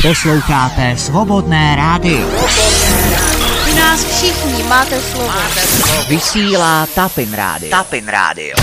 Posloucháte Svobodné rádio. U nás všichni máte slovo. Vysílá Tapin rádio. Tapin rádio.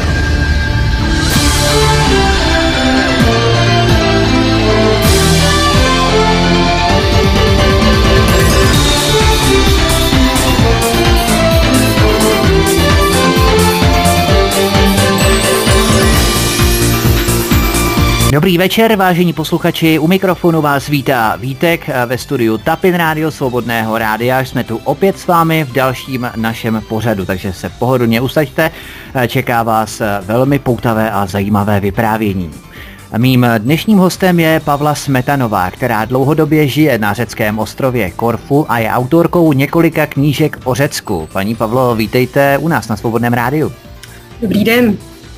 Dobrý večer, vážení posluchači, u mikrofonu vás vítá Vítek ve studiu Tapin rádio Svobodného rádia. Jsme tu opět s vámi v dalším našem pořadu, takže se pohodlně usaďte, čeká vás velmi poutavé a zajímavé vyprávění. Mým dnešním hostem je Pavla Smetanová, která dlouhodobě žije na řeckém ostrově Korfu a je autorkou několika knížek o Řecku. Paní Pavlo, vítejte u nás na Svobodném rádiu. Dobrý den.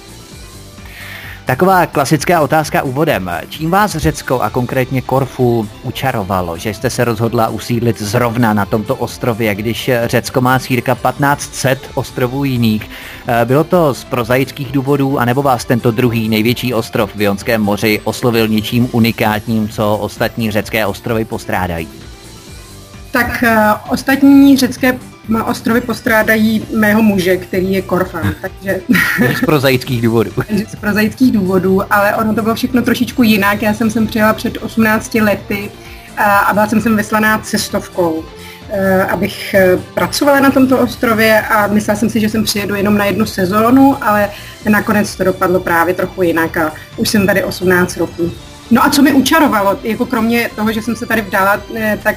Taková klasická otázka úvodem. Čím vás Řecko a konkrétně Korfu učarovalo, že jste se rozhodla usídlit zrovna na tomto ostrově, když Řecko má cirka 1500 ostrovů jiných? Bylo to z prozaických důvodů, anebo vás tento druhý největší ostrov v Jonském moři oslovil něčím unikátním, co ostatní řecké ostrovy postrádají? Tak ostatní řecké ostrovy postrádají mého muže, který je Korfan, takže... Z prozaických důvodů. Z prozaických důvodů, ale ono to bylo všechno trošičku jinak. Já jsem sem přijela před 18 lety a byla jsem sem vyslaná cestovkou, abych pracovala na tomto ostrově a myslela jsem si, že sem přijedu jenom na jednu sezónu, ale nakonec to dopadlo právě trochu jinak a už jsem tady 18 roků. No a co mi učarovalo, jako kromě toho, že jsem se tady vdala, tak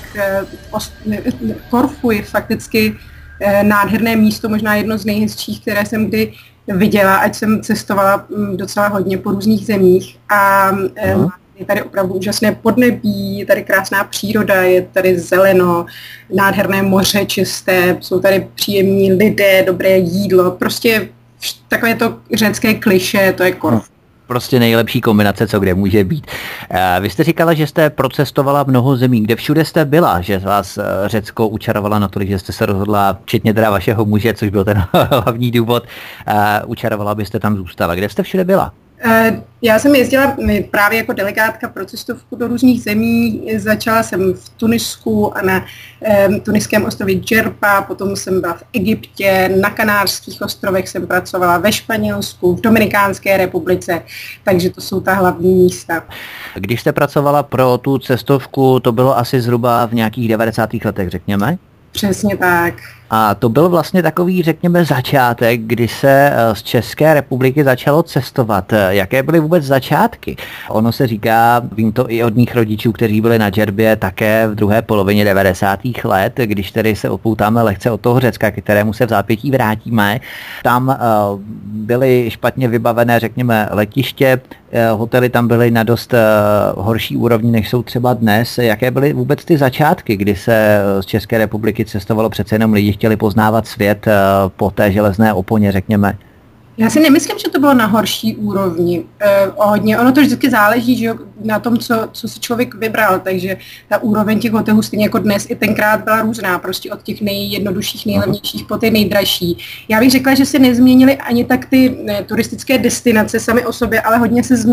Korfu je fakticky nádherné místo, možná jedno z nejhezčích, které jsem kdy viděla, ať jsem cestovala docela hodně po různých zemích a je tady opravdu úžasné podnebí, je tady krásná příroda, je tady zeleno, nádherné moře čisté, jsou tady příjemní lidé, dobré jídlo, prostě takové to řecké klišé, to je Korfu. Prostě nejlepší kombinace, co kde může být. Vy jste říkala, že jste procestovala mnoho zemí. Kde všude jste byla, že vás Řecko učarovala natolik, že jste se rozhodla, včetně teda vašeho muže, což byl ten hlavní důvod, učarovala, abyste tam zůstala. Kde jste všude byla? Já jsem jezdila právě jako delegátka pro cestovku do různých zemí. Začala jsem v Tunisku a na tuniském ostrově Džerba, potom jsem byla v Egyptě, na Kanárských ostrovech jsem pracovala, ve Španělsku, v Dominikánské republice, takže to jsou ta hlavní místa. Když jste pracovala pro tu cestovku, to bylo asi zhruba v nějakých 90. letech, řekněme? Přesně tak. A to byl vlastně takový, řekněme, začátek, kdy se z České republiky začalo cestovat. Jaké byly vůbec začátky? Ono se říká, vím to i od mých rodičů, kteří byli na Džerbě také v druhé polovině 90. let, když tedy se opoutáme lehce od toho Řecka, k kterému se v zápětí vrátíme. Tam byly špatně vybavené, řekněme, letiště, hotely tam byly na dost horší úrovni, než jsou třeba dnes. Jaké byly vůbec ty začátky, kdy se z České republiky cestovalo, přece jenom lidi chtěli poznávat svět po té železné oponě, řekněme? Já si nemyslím, že to bylo na horší úrovni. Hodně. Ono to vždycky záleží, že na tom, co si člověk vybral, takže ta úroveň těch hotelů stejně jako dnes i tenkrát byla různá, prostě od těch nejjednodušších, nejlevnějších po ty nejdražší. Já bych řekla, že se nezměnily ani tak ty turistické destinace samy o sobě, ale hodně se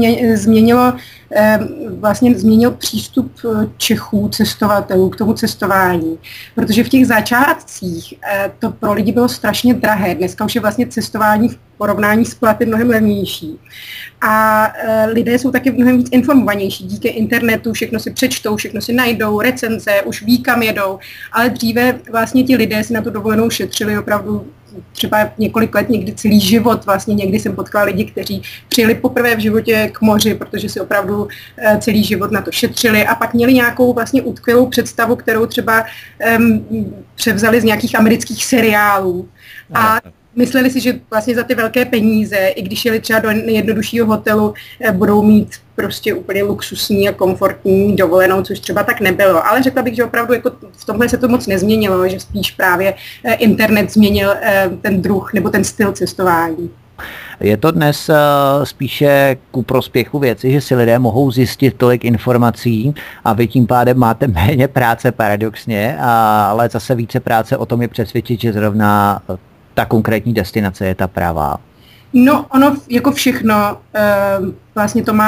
změnil přístup Čechů, cestovatelů k tomu cestování. Protože v těch začátcích to pro lidi bylo strašně drahé. Dneska už je vlastně cestování v porovnání s platy mnohem levnější. A lidé jsou taky mnohem víc informovanější. Díky internetu všechno si přečtou, všechno si najdou, recenze, už ví, kam jedou. Ale dříve vlastně ti lidé si na tu dovolenou šetřili opravdu třeba několik let, někdy celý život. Vlastně někdy jsem potkala lidi, kteří přijeli poprvé v životě k moři, protože si opravdu celý život na to šetřili a pak měli nějakou vlastně utkvělou představu, kterou třeba převzali z nějakých amerických seriálů. A mysleli si, že vlastně za ty velké peníze, i když jeli třeba do nejjednoduššího hotelu, budou mít prostě úplně luxusní a komfortní dovolenou, což třeba tak nebylo. Ale řekla bych, že opravdu jako v tomhle se to moc nezměnilo, že spíš právě internet změnil ten druh nebo ten styl cestování. Je to dnes spíše ku prospěchu věci, že si lidé mohou zjistit tolik informací a vy tím pádem máte méně práce paradoxně, ale zase více práce o tom je přesvědčit, že zrovna ta konkrétní destinace je ta pravá. No, ono jako všechno, vlastně to má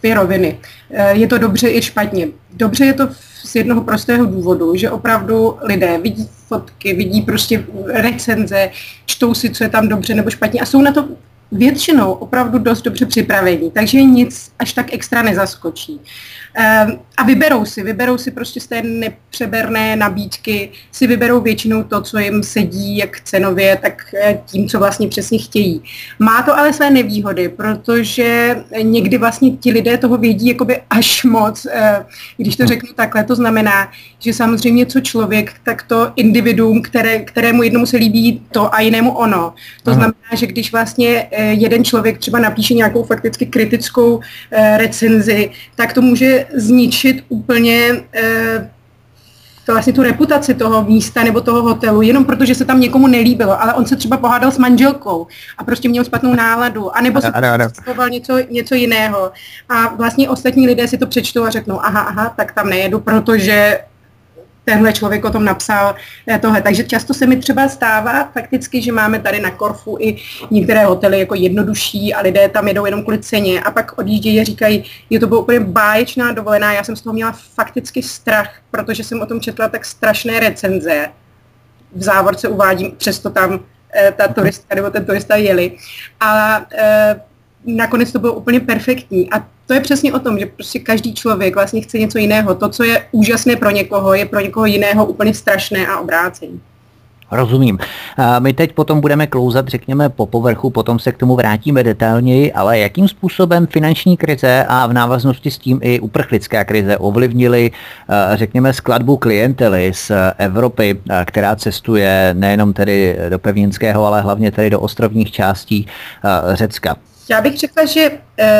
dvě roviny. Je to dobře i špatně. Dobře je to z jednoho prostého důvodu, že opravdu lidé vidí fotky, vidí prostě recenze, čtou si, co je tam dobře nebo špatně a jsou na to většinou opravdu dost dobře připravení, takže nic až tak extra nezaskočí. A vyberou si prostě z té nepřeberné nabídky, si vyberou většinou to, co jim sedí, jak cenově, tak tím, co vlastně přesně chtějí. Má to ale své nevýhody, protože někdy vlastně ti lidé toho vědí jakoby až moc. Když to řeknu takhle, to znamená, že samozřejmě co člověk, tak to individuum, kterému jednomu se líbí to a jinému ono. To znamená, že když vlastně jeden člověk třeba napíše nějakou fakticky kritickou recenzi, tak to může zničit úplně to vlastně tu reputaci toho místa nebo toho hotelu, jenom protože se tam někomu nelíbilo, ale on se třeba pohádal s manželkou a prostě měl špatnou náladu, anebo se představoval něco jiného. A vlastně ostatní lidé si to přečtou a řeknou, aha, tak tam nejedu, protože tenhle člověk o tom napsal tohle. Takže často se mi třeba stává fakticky, že máme tady na Korfu i některé hotely jako jednodušší a lidé tam jedou jenom kvůli ceně a pak odjíždějí a říkají, to byla úplně báječná dovolená, já jsem z toho měla fakticky strach, protože jsem o tom četla tak strašné recenze. V závorce uvádím, přesto tam ta turistka nebo ten turista jeli. A nakonec to bylo úplně perfektní. A to je přesně o tom, že prostě každý člověk vlastně chce něco jiného. To, co je úžasné pro někoho, je pro někoho jiného úplně strašné a obráceně. Rozumím. My teď potom budeme klouzat, řekněme, po povrchu, potom se k tomu vrátíme detailněji, ale jakým způsobem finanční krize a v návaznosti s tím i uprchlická krize ovlivnily, řekněme, skladbu klientely z Evropy, která cestuje nejenom tedy do pevninského, ale hlavně tedy do ostrovních částí Řecka? Já bych řekla, že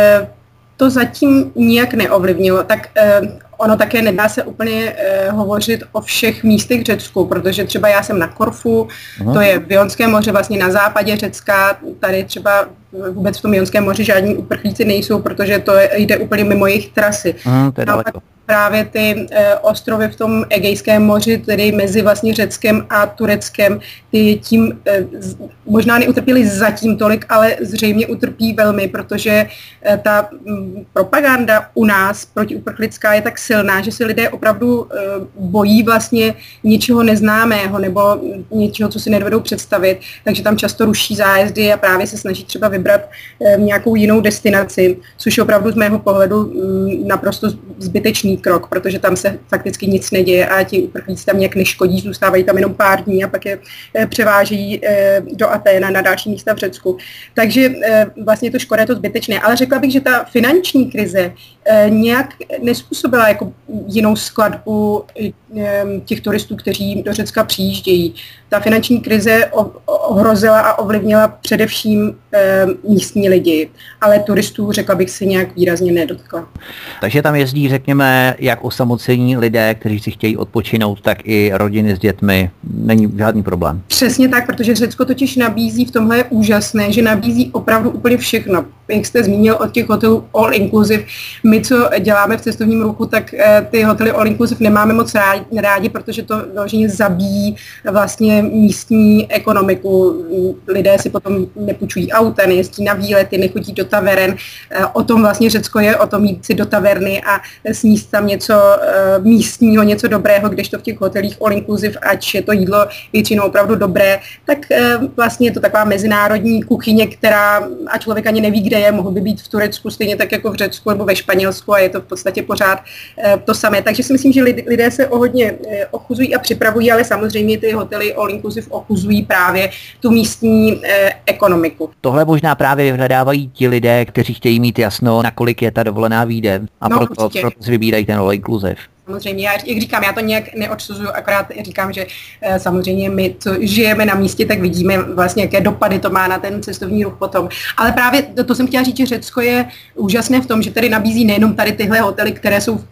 to zatím nijak neovlivnilo. Tak ono také nedá se úplně hovořit o všech místech v Řecku, protože třeba já jsem na Korfu, to je v Jonském moři, vlastně na západě Řecka, tady třeba vůbec v tom Jonském moři žádní uprchlíci nejsou, protože to jde úplně mimo jejich trasy. Právě ty ostrovy v tom Egejském moři, tedy mezi vlastně Řeckem a Tureckem, ty tím možná neutrpěli zatím tolik, ale zřejmě utrpí velmi, protože ta propaganda u nás protiuprchlická je tak silná, že si lidé opravdu bojí vlastně něčeho neznámého nebo něčeho, co si nedovedou představit, takže tam často ruší zájezdy a právě se snaží třeba vybrat nějakou jinou destinaci, což je opravdu z mého pohledu naprosto zbytečný krok, protože tam se fakticky nic neděje a ti uprchlíci tam nějak neškodí, zůstávají tam jenom pár dní a pak je převážejí do Athén na další místa v Řecku. Takže vlastně je to škoda, je to zbytečné. Ale řekla bych, že ta finanční krize nějak nezpůsobila jako jinou skladbu těch turistů, kteří do Řecka přijíždějí. Ta finanční krize ohrozila a ovlivnila především místní lidi, ale turistů, řekla bych, se nějak výrazně nedotkla. Takže tam jezdí, řekněme, jak osamocení lidé, kteří si chtějí odpočinout, tak i rodiny s dětmi. Není žádný problém. Přesně tak, protože Řecko totiž nabízí, v tomhle je úžasné, že nabízí opravdu úplně všechno. Jak jste zmínil od těch hotelů all inclusive, my, co děláme v cestovním ruchu, tak ty hotely all inclusive nemáme moc rádi, protože to vyloženě zabíjí vlastně místní ekonomiku. Lidé si potom nepůjčují auta, nejezdí na výlety, nechodí do taveren. O tom vlastně Řecko je, o tom jít si do taverny a sníst tam něco místního, něco dobrého, kdežto v těch hotelích all inclusive, ať je to jídlo většinou opravdu dobré, tak vlastně je to taková mezinárodní kuchyně, která a člověk ani neví, kde je, mohl by být v Turecku stejně tak jako v Řecku nebo ve Španělsku a je to v podstatě pořád to samé. Takže si myslím, že lidé se hodně ochuzují a připravují, ale samozřejmě ty hotely all inclusive ochuzují právě tu místní ekonomiku. Tohle možná právě vyhledávají ti lidé, kteří chtějí mít jasno, nakolik je ta dovolená výjde a proto si vybírají ten all inclusive. Samozřejmě, jak říkám, já to nějak neodsuzuju, akorát říkám, že samozřejmě my, co žijeme na místě, tak vidíme vlastně, jaké dopady to má na ten cestovní ruch potom. Ale právě to jsem chtěla říct, že Řecko je úžasné v tom, že tady nabízí nejenom tady tyhle hotely, které jsou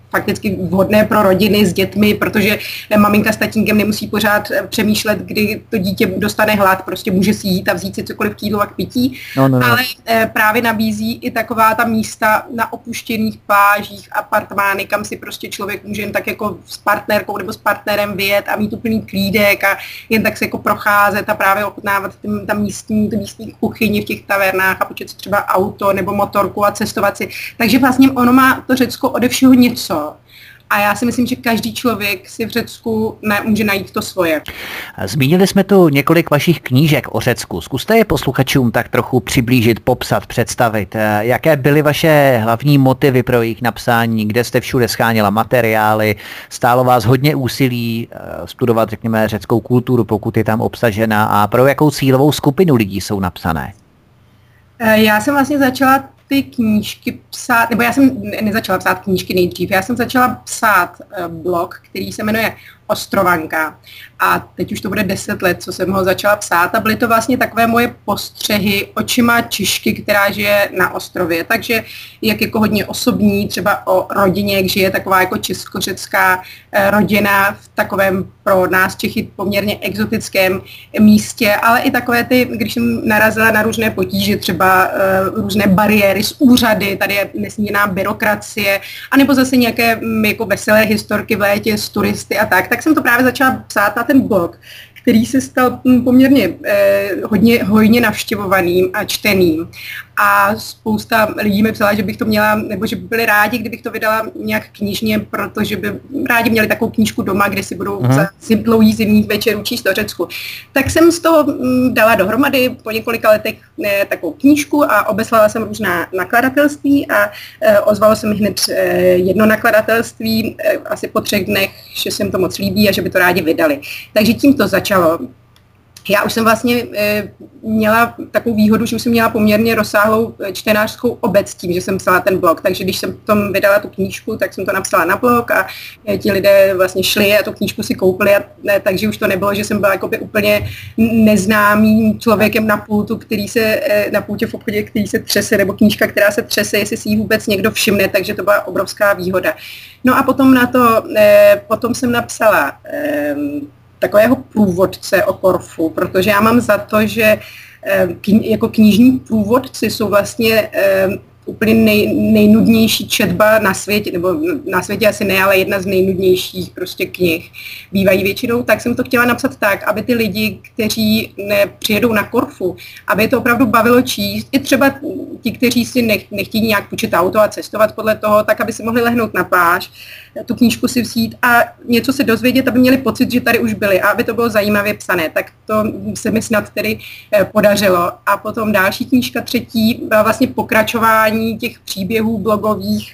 fakticky vhodné pro rodiny s dětmi, protože maminka s tatínkem nemusí pořád přemýšlet, kdy to dítě dostane hlad, prostě může si jít a vzít si cokoliv k jídlu a k pití, ale právě nabízí i taková ta místa na opuštěných plážích, apartmány, kam si prostě člověk může jen tak jako s partnerkou nebo s partnerem vyjet a mít úplný klídek a jen tak se jako procházet a právě ochutnávat ty místní kuchyni v těch tavernách a počít třeba auto nebo motorku a cestovat si. Takže vlastně ono má to Řecko ode všeho něco. A já si myslím, že každý člověk si v Řecku může najít to svoje. Zmínili jsme tu několik vašich knížek o Řecku. Zkuste je posluchačům tak trochu přiblížit, popsat, představit. Jaké byly vaše hlavní motivy pro jejich napsání? Kde jste všude scháněla materiály? Stálo vás hodně úsilí studovat, řekněme, řeckou kulturu, pokud je tam obsažena, a pro jakou cílovou skupinu lidí jsou napsané? Já jsem vlastně začala ty knížky psát, nebo já jsem nezačala psát knížky nejdřív, já jsem začala psát blog, který se jmenuje Ostrovanka. A teď už to bude 10 let, co jsem ho začala psát a byly to vlastně takové moje postřehy očima Češky, která žije na ostrově. Takže jak jako hodně osobní, třeba o rodině, jak žije taková jako česko-řecká rodina v takovém pro nás Čechy poměrně exotickém místě, ale i takové ty, když jsem narazila na různé potíže, třeba různé bariéry z úřady, tady je nesmírná byrokracie, anebo zase nějaké jako veselé historky v létě s turisty a tak jsem to právě začala psát na ten blog, který se stal poměrně hojně navštěvovaným a čteným. A spousta lidí mi psala, že bych to měla, nebo že by byli rádi, kdybych to vydala nějak knižně, protože by rádi měli takovou knížku doma, kde si budou za dlouhých zimních večerů číst o Řecku. Tak jsem z toho dala dohromady po několika letech takovou knížku a obeslala jsem různá nakladatelství a ozvalo se mi hned jedno nakladatelství asi po 3 dnech, že se jim to moc líbí a že by to rádi vydali. Takže tím to začalo. Já už jsem vlastně měla takovou výhodu, že už jsem měla poměrně rozsáhlou čtenářskou obec tím, že jsem psala ten blog. Takže když jsem tom vydala tu knížku, tak jsem to napsala na blog a ti lidé vlastně šli a tu knížku si koupili. Takže už to nebylo, že jsem byla jakoby úplně neznámým člověkem na pultu, na pultě v obchodě, který se třese, nebo knížka, která se třese, jestli si ji vůbec někdo všimne, takže to byla obrovská výhoda. No a potom jsem napsala takového průvodce o Korfu, protože já mám za to, že jako knižní průvodci jsou vlastně úplně nejnudnější četba na světě, nebo na světě asi ne, ale jedna z nejnudnějších prostě knih bývají většinou, tak jsem to chtěla napsat tak, aby ty lidi, kteří přijedou na Korfu, aby to opravdu bavilo číst, i třeba ti, kteří si nechtějí nějak půjčit auto a cestovat podle toho, tak aby si mohli lehnout na pláž, tu knížku si vzít a něco se dozvědět, aby měli pocit, že tady už byli a aby to bylo zajímavě psané. Tak to se mi snad tedy podařilo. A potom další knížka, 3. byla vlastně pokračování těch příběhů blogových.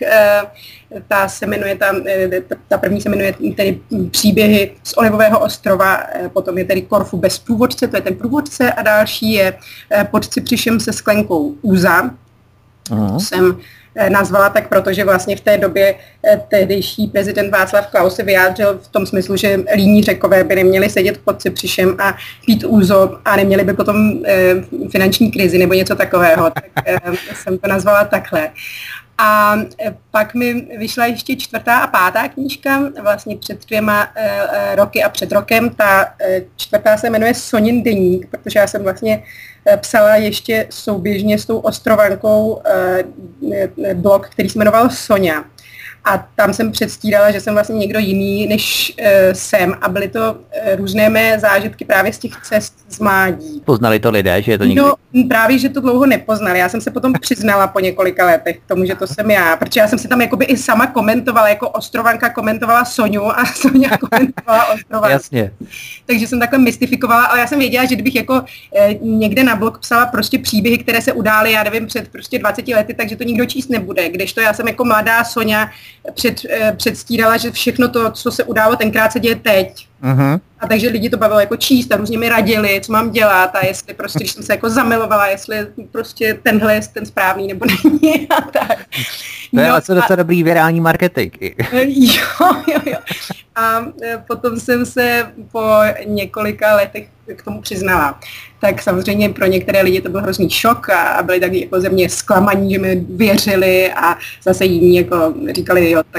Ta první se jmenuje tedy Příběhy z Olivového ostrova, potom je tedy Korfu bez průvodce, to je ten průvodce, a další je Pod Cypřišem se sklenkou Úza. To jsem nazvala tak, protože vlastně v té době tehdejší prezident Václav Klaus se vyjádřil v tom smyslu, že líní Řekové by neměli sedět pod Cypřišem a pít úzo a neměli by potom finanční krizi nebo něco takového. Tak jsem to nazvala takhle. A pak mi vyšla ještě 4. a 5. knížka, vlastně před 2 roky a před rokem. Ta 4. se jmenuje Sonin deník, protože já jsem vlastně psala ještě souběžně s tou Ostrovankou blog, který se jmenoval Sonja. A tam jsem předstírala, že jsem vlastně někdo jiný, než jsem. A byly to různé mé zážitky právě z těch cest z mládí. Poznali to lidé, že je to někdy? No právě, že to dlouho nepoznali. Já jsem se potom přiznala po několika letech k tomu, že to jsem já. Protože já jsem si tam jakoby i sama komentovala, jako Ostrovanka komentovala Soňu a Soňa komentovala Ostrovanku. Jasně. Takže jsem takhle mystifikovala, ale já jsem věděla, že kdybych jako někde na blog psala prostě příběhy, které se udály, já nevím, před prostě 20 lety, takže to nikdo číst nebude. Kdežto já jsem jako mladá Soňa předstírala, že všechno to, co se událo tenkrát, se děje teď. Uh-huh. A takže lidi to bavilo jako číst a různě mi radili, co mám dělat a jestli prostě, když jsem se jako zamilovala, jestli prostě tenhle je ten správný nebo není a tak. To je vlastně docela dobrý virální marketing. Jo. A potom jsem se po několika letech k tomu přiznala. Tak samozřejmě pro některé lidi to byl hrozný šok a byli taky jako ze mě zklamaní, že mi věřili a zase jiní jako říkali, jo, tak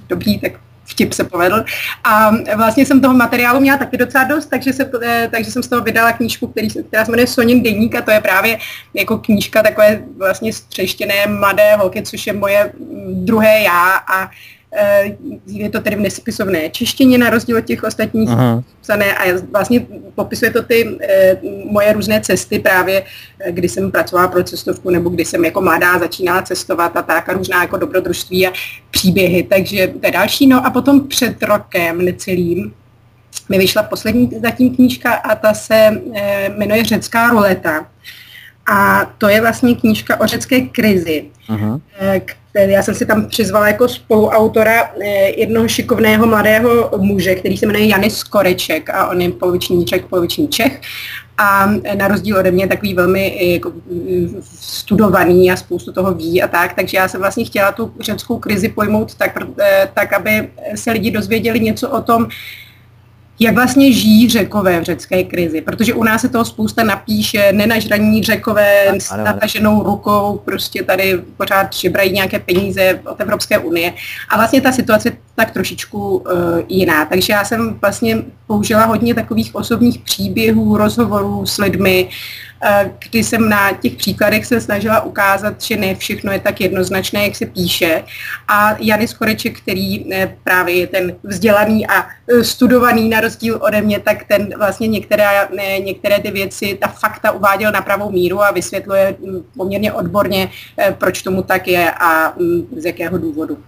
dobrý, tak vtip se povedl. A vlastně jsem toho materiálu měla taky docela dost, takže jsem z toho vydala knížku, která se jmenuje Sonin deník, a to je právě jako knížka takové vlastně střeštěné mladé holky, což je moje druhé já, a je to tedy v nespisovné češtině na rozdíl od těch ostatních psané, a vlastně popisuje to ty moje různé cesty právě, kdy jsem pracovala pro cestovku nebo kdy jsem jako mladá začínala cestovat a tak, a různá jako dobrodružství a příběhy, takže to je další. No a potom před rokem necelým mi vyšla poslední zatím knížka a ta se jmenuje Řecká ruleta. A to je vlastně knížka o řecké krizi. Já jsem si tam přizvala jako spoluautora jednoho šikovného mladého muže, který se jmenuje Janis Koreček, a on je poloviční Čech, poloviční Čech. A na rozdíl ode mě takový velmi jako studovaný a spoustu toho ví a tak, takže já jsem vlastně chtěla tu řeckou krizi pojmout tak, aby se lidi dozvěděli něco o tom, jak vlastně žijí Řekové v řecké krizi, protože u nás se toho spousta napíše, nenažraní Řekové s nataženou rukou, prostě tady pořád žebrají nějaké peníze od Evropské unie, a vlastně ta situace je tak trošičku jiná. Takže já jsem vlastně použila hodně takových osobních příběhů, rozhovorů s lidmi, kdy jsem na těch příkladech se snažila ukázat, že ne všechno je tak jednoznačné, jak se píše. A Janis Koreček, který právě je ten vzdělaný a studovaný na rozdíl ode mě, tak ten vlastně některé ty věci, ta fakta uváděl na pravou míru a vysvětluje poměrně odborně, proč tomu tak je a z jakého důvodu.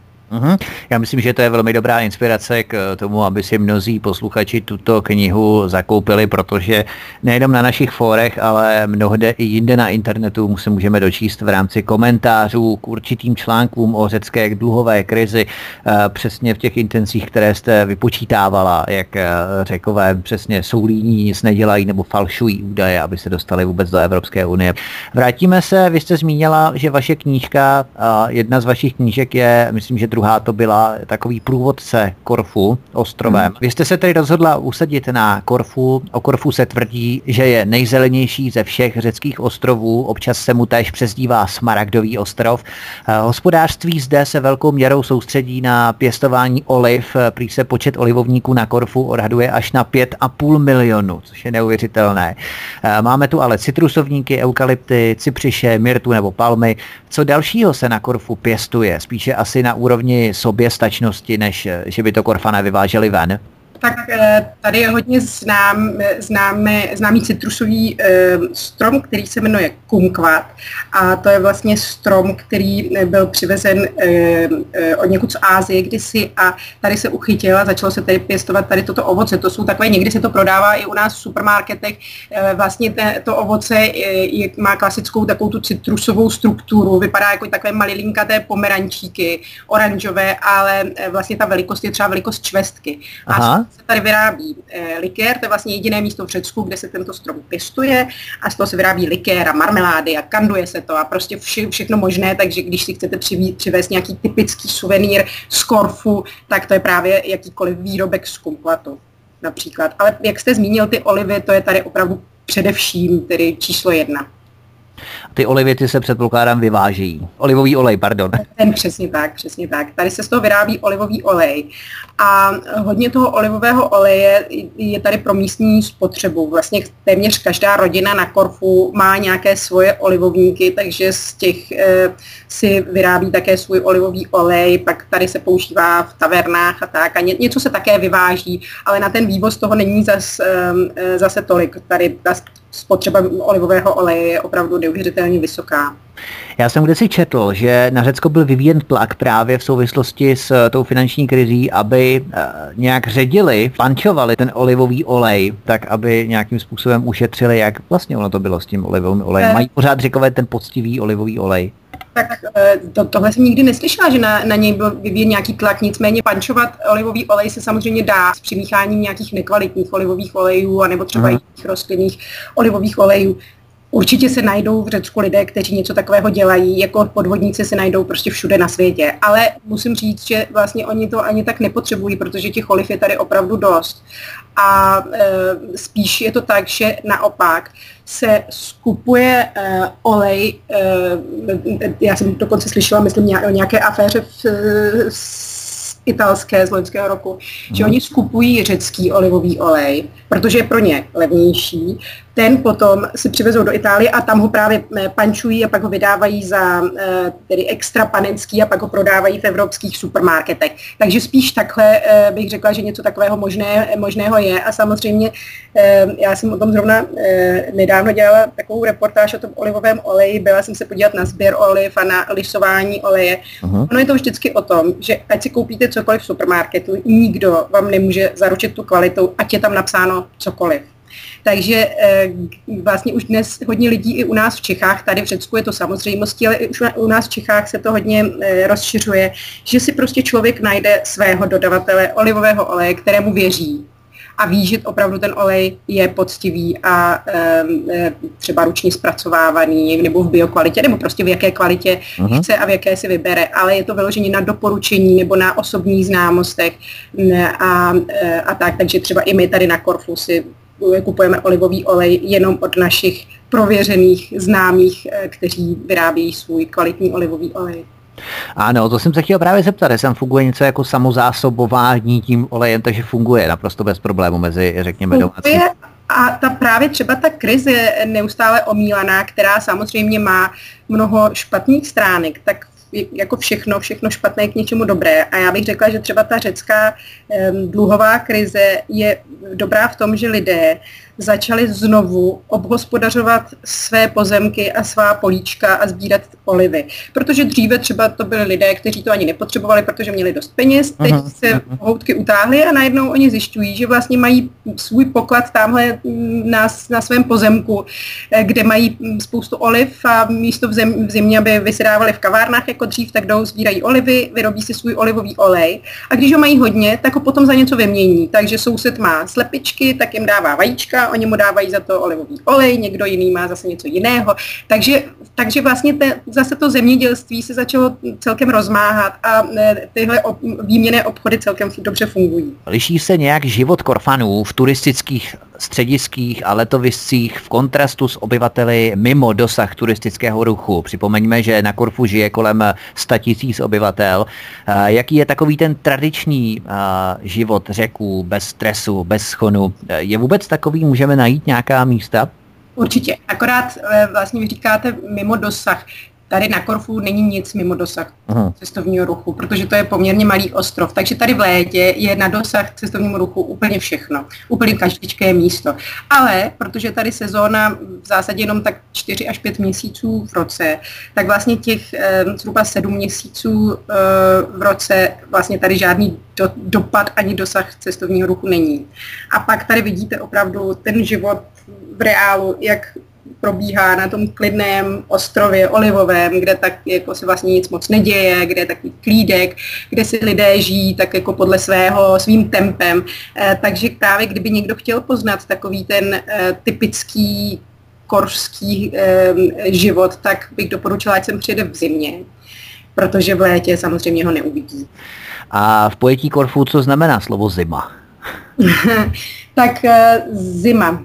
Já myslím, že to je velmi dobrá inspirace k tomu, aby si mnozí posluchači tuto knihu zakoupili, protože nejenom na našich fórech, ale mnohde i jinde na internetu se můžeme dočíst v rámci komentářů k určitým článkům o řecké dluhové krizi, přesně v těch intencích, které jste vypočítávala, jak Řekové přesně jsou líní, nic nedělají nebo falšují údaje, aby se dostali vůbec do Evropské unie. Vrátíme se, vy jste zmínila, že vaše knížka, jedna z vašich knížek je, myslím, že druhá to byla takový průvodce Korfu ostrovem. Vy jste se tedy rozhodla usadit na Korfu. O Korfu se tvrdí, že je nejzelenější ze všech řeckých ostrovů. Občas se mu též přezdívá Smaragdový ostrov. Hospodářství zde se velkou měrou soustředí na pěstování oliv. Prý se počet olivovníků na Korfu odhaduje až na 5,5 milionu, což je neuvěřitelné. Máme tu ale citrusovníky, eukalypty, cypřiše, myrtu nebo palmy. Co dalšího se na Korfu pěstuje? Spíše asi na úrovni soběstačnosti, než že by to Korfané vyváželi ven? Tak tady je hodně známý citrusový strom, který se jmenuje kumkvat, a to je vlastně strom, který byl přivezen od někud z Ázie kdysi, a tady se uchytil a začalo se tady pěstovat tady toto ovoce. To jsou takové, někdy se to prodává i u nás v supermarketech. Vlastně to ovoce má klasickou takovou tu citrusovou strukturu, vypadá jako takové malinkaté pomerančíky, oranžové, ale vlastně ta velikost je třeba velikost čvestky. A se tady vyrábí likér, to je vlastně jediné místo v Řecku, kde se tento strom pěstuje, a z toho se vyrábí likér a marmelády a kanduje se to a prostě všechno možné, takže když si chcete přivést nějaký typický suvenýr z Korfu, tak to je právě jakýkoliv výrobek z kumkvatu například. Ale jak jste zmínil, ty olivy, to je tady opravdu především tedy číslo 1. Ty olivy, ty se předpokládám vyvážejí. Olivový olej, pardon. Přesně tak. Tady se z toho vyrábí olivový olej. A hodně toho olivového oleje je tady pro místní spotřebu. Vlastně téměř každá rodina na Korfu má nějaké svoje olivovníky, takže z těch si vyrábí také svůj olivový olej, pak tady se používá v tavernách a tak. A něco se také vyváží, ale na ten vývoz toho není zase tolik. Tady ta spotřeba olivového oleje je opravdu neuvěřitelně vysoká. Já jsem kdysi četl, že na Řecko byl vyvíjen tlak právě v souvislosti s tou finanční krizí, aby nějak ředili, pančovali ten olivový olej, tak aby nějakým způsobem ušetřili, jak vlastně ono to bylo s tím olivovým olejem. Mají pořád Řekové ten poctivý olivový olej? Tak tohle jsem nikdy neslyšela, že na něj byl vyvíjen nějaký tlak, nicméně pančovat olivový olej se samozřejmě dá s přimícháním nějakých nekvalitních olivových olejů anebo třeba jiných rostlinných olivových olejů. Určitě se najdou v Řecku lidé, kteří něco takového dělají, jako podvodníci se najdou prostě všude na světě. Ale musím říct, že vlastně oni to ani tak nepotřebují, protože těch oliv je tady opravdu dost. A spíš je to tak, že naopak se skupuje olej, já jsem dokonce slyšela, myslím, o nějaké aféře italské z loňského roku, že oni skupují řecký olivový olej, protože je pro ně levnější. Ten potom si přivezou do Itálie a tam ho právě pančují a pak ho vydávají za tedy extra panenský a pak ho prodávají v evropských supermarketech. Takže spíš takhle bych řekla, že něco takového možného je. A samozřejmě já jsem o tom zrovna nedávno dělala takovou reportáž o tom olivovém oleji. Byla jsem se podívat na sběr oliv a na lisování oleje. Ono je to vždycky o tom, že ať si koupíte cokoliv v supermarketu, nikdo vám nemůže zaručit tu kvalitu, ať je tam napsáno cokoliv. Takže vlastně už dnes hodně lidí i u nás v Čechách, tady v Řecku je to samozřejmostí, ale i už u nás v Čechách se to hodně rozšiřuje, že si prostě člověk najde svého dodavatele olivového oleje, kterému věří a ví, že opravdu ten olej je poctivý a třeba ručně zpracovávaný nebo v biokvalitě, nebo prostě v jaké kvalitě chce a v jaké si vybere, ale je to vyloženě na doporučení nebo na osobních známostech a tak, takže třeba i my tady na Korfu si kupujeme olivový olej jenom od našich prověřených známých, kteří vyrábějí svůj kvalitní olivový olej. Ano, to jsem se chtěl právě zeptat, jestli tam funguje něco jako samozásobování tím olejem, takže funguje naprosto bez problému mezi, řekněme, domácí. A právě třeba ta krize neustále omílaná, která samozřejmě má mnoho špatných stránek, tak jako všechno špatné k něčemu dobré. A já bych řekla, že třeba ta řecká dluhová krize je dobrá v tom, že lidé začali znovu obhospodařovat své pozemky a svá políčka a sbírat olivy. Protože dříve třeba to byli lidé, kteří to ani nepotřebovali, protože měli dost peněz, teď se houtky utáhly a najednou oni zjišťují, že vlastně mají svůj poklad tamhle na svém pozemku, kde mají spoustu oliv a místo v zimě, aby vysedávali v kavárnách jako dřív, tak jdou, sbírají olivy, vyrobí si svůj olivový olej a když ho mají hodně, tak ho potom za něco vymění. Takže soused má slepičky, tak jim dává vajíčka, oni mu dávají za to olivový olej, někdo jiný má zase něco jiného. Takže vlastně zase to zemědělství se začalo celkem rozmáhat a tyhle výměnné obchody celkem dobře fungují. Liší se nějak život Korfanů v turistických střediských a letoviscích v kontrastu s obyvateli mimo dosah turistického ruchu? Připomeňme, že na Korfu žije kolem 100 000 obyvatel. Jaký je takový ten tradiční život Řeků bez stresu, bez schonu? Je vůbec takový, můžeme najít nějaká místa? Určitě, akorát vlastně vy říkáte mimo dosah. Tady na Korfu není nic mimo dosah cestovního ruchu, protože to je poměrně malý ostrov. Takže tady v létě je na dosah cestovnímu ruchu úplně všechno. Úplně každé místo. Ale protože tady sezóna v zásadě jenom tak 4 až 5 měsíců v roce, tak vlastně těch zhruba 7 měsíců v roce vlastně tady žádný dopad ani dosah cestovního ruchu není. A pak tady vidíte opravdu ten život v reálu, jak probíhá na tom klidném ostrově olivovém, kde tak jako se vlastně nic moc neděje, kde je takový klídek, kde si lidé žijí tak jako podle svým tempem. Takže právě kdyby někdo chtěl poznat takový ten typický korfský život, tak bych doporučila, ať sem přijede v zimě, protože v létě samozřejmě ho neuvidí. A v pojetí Korfu co znamená slovo zima? Tak zima.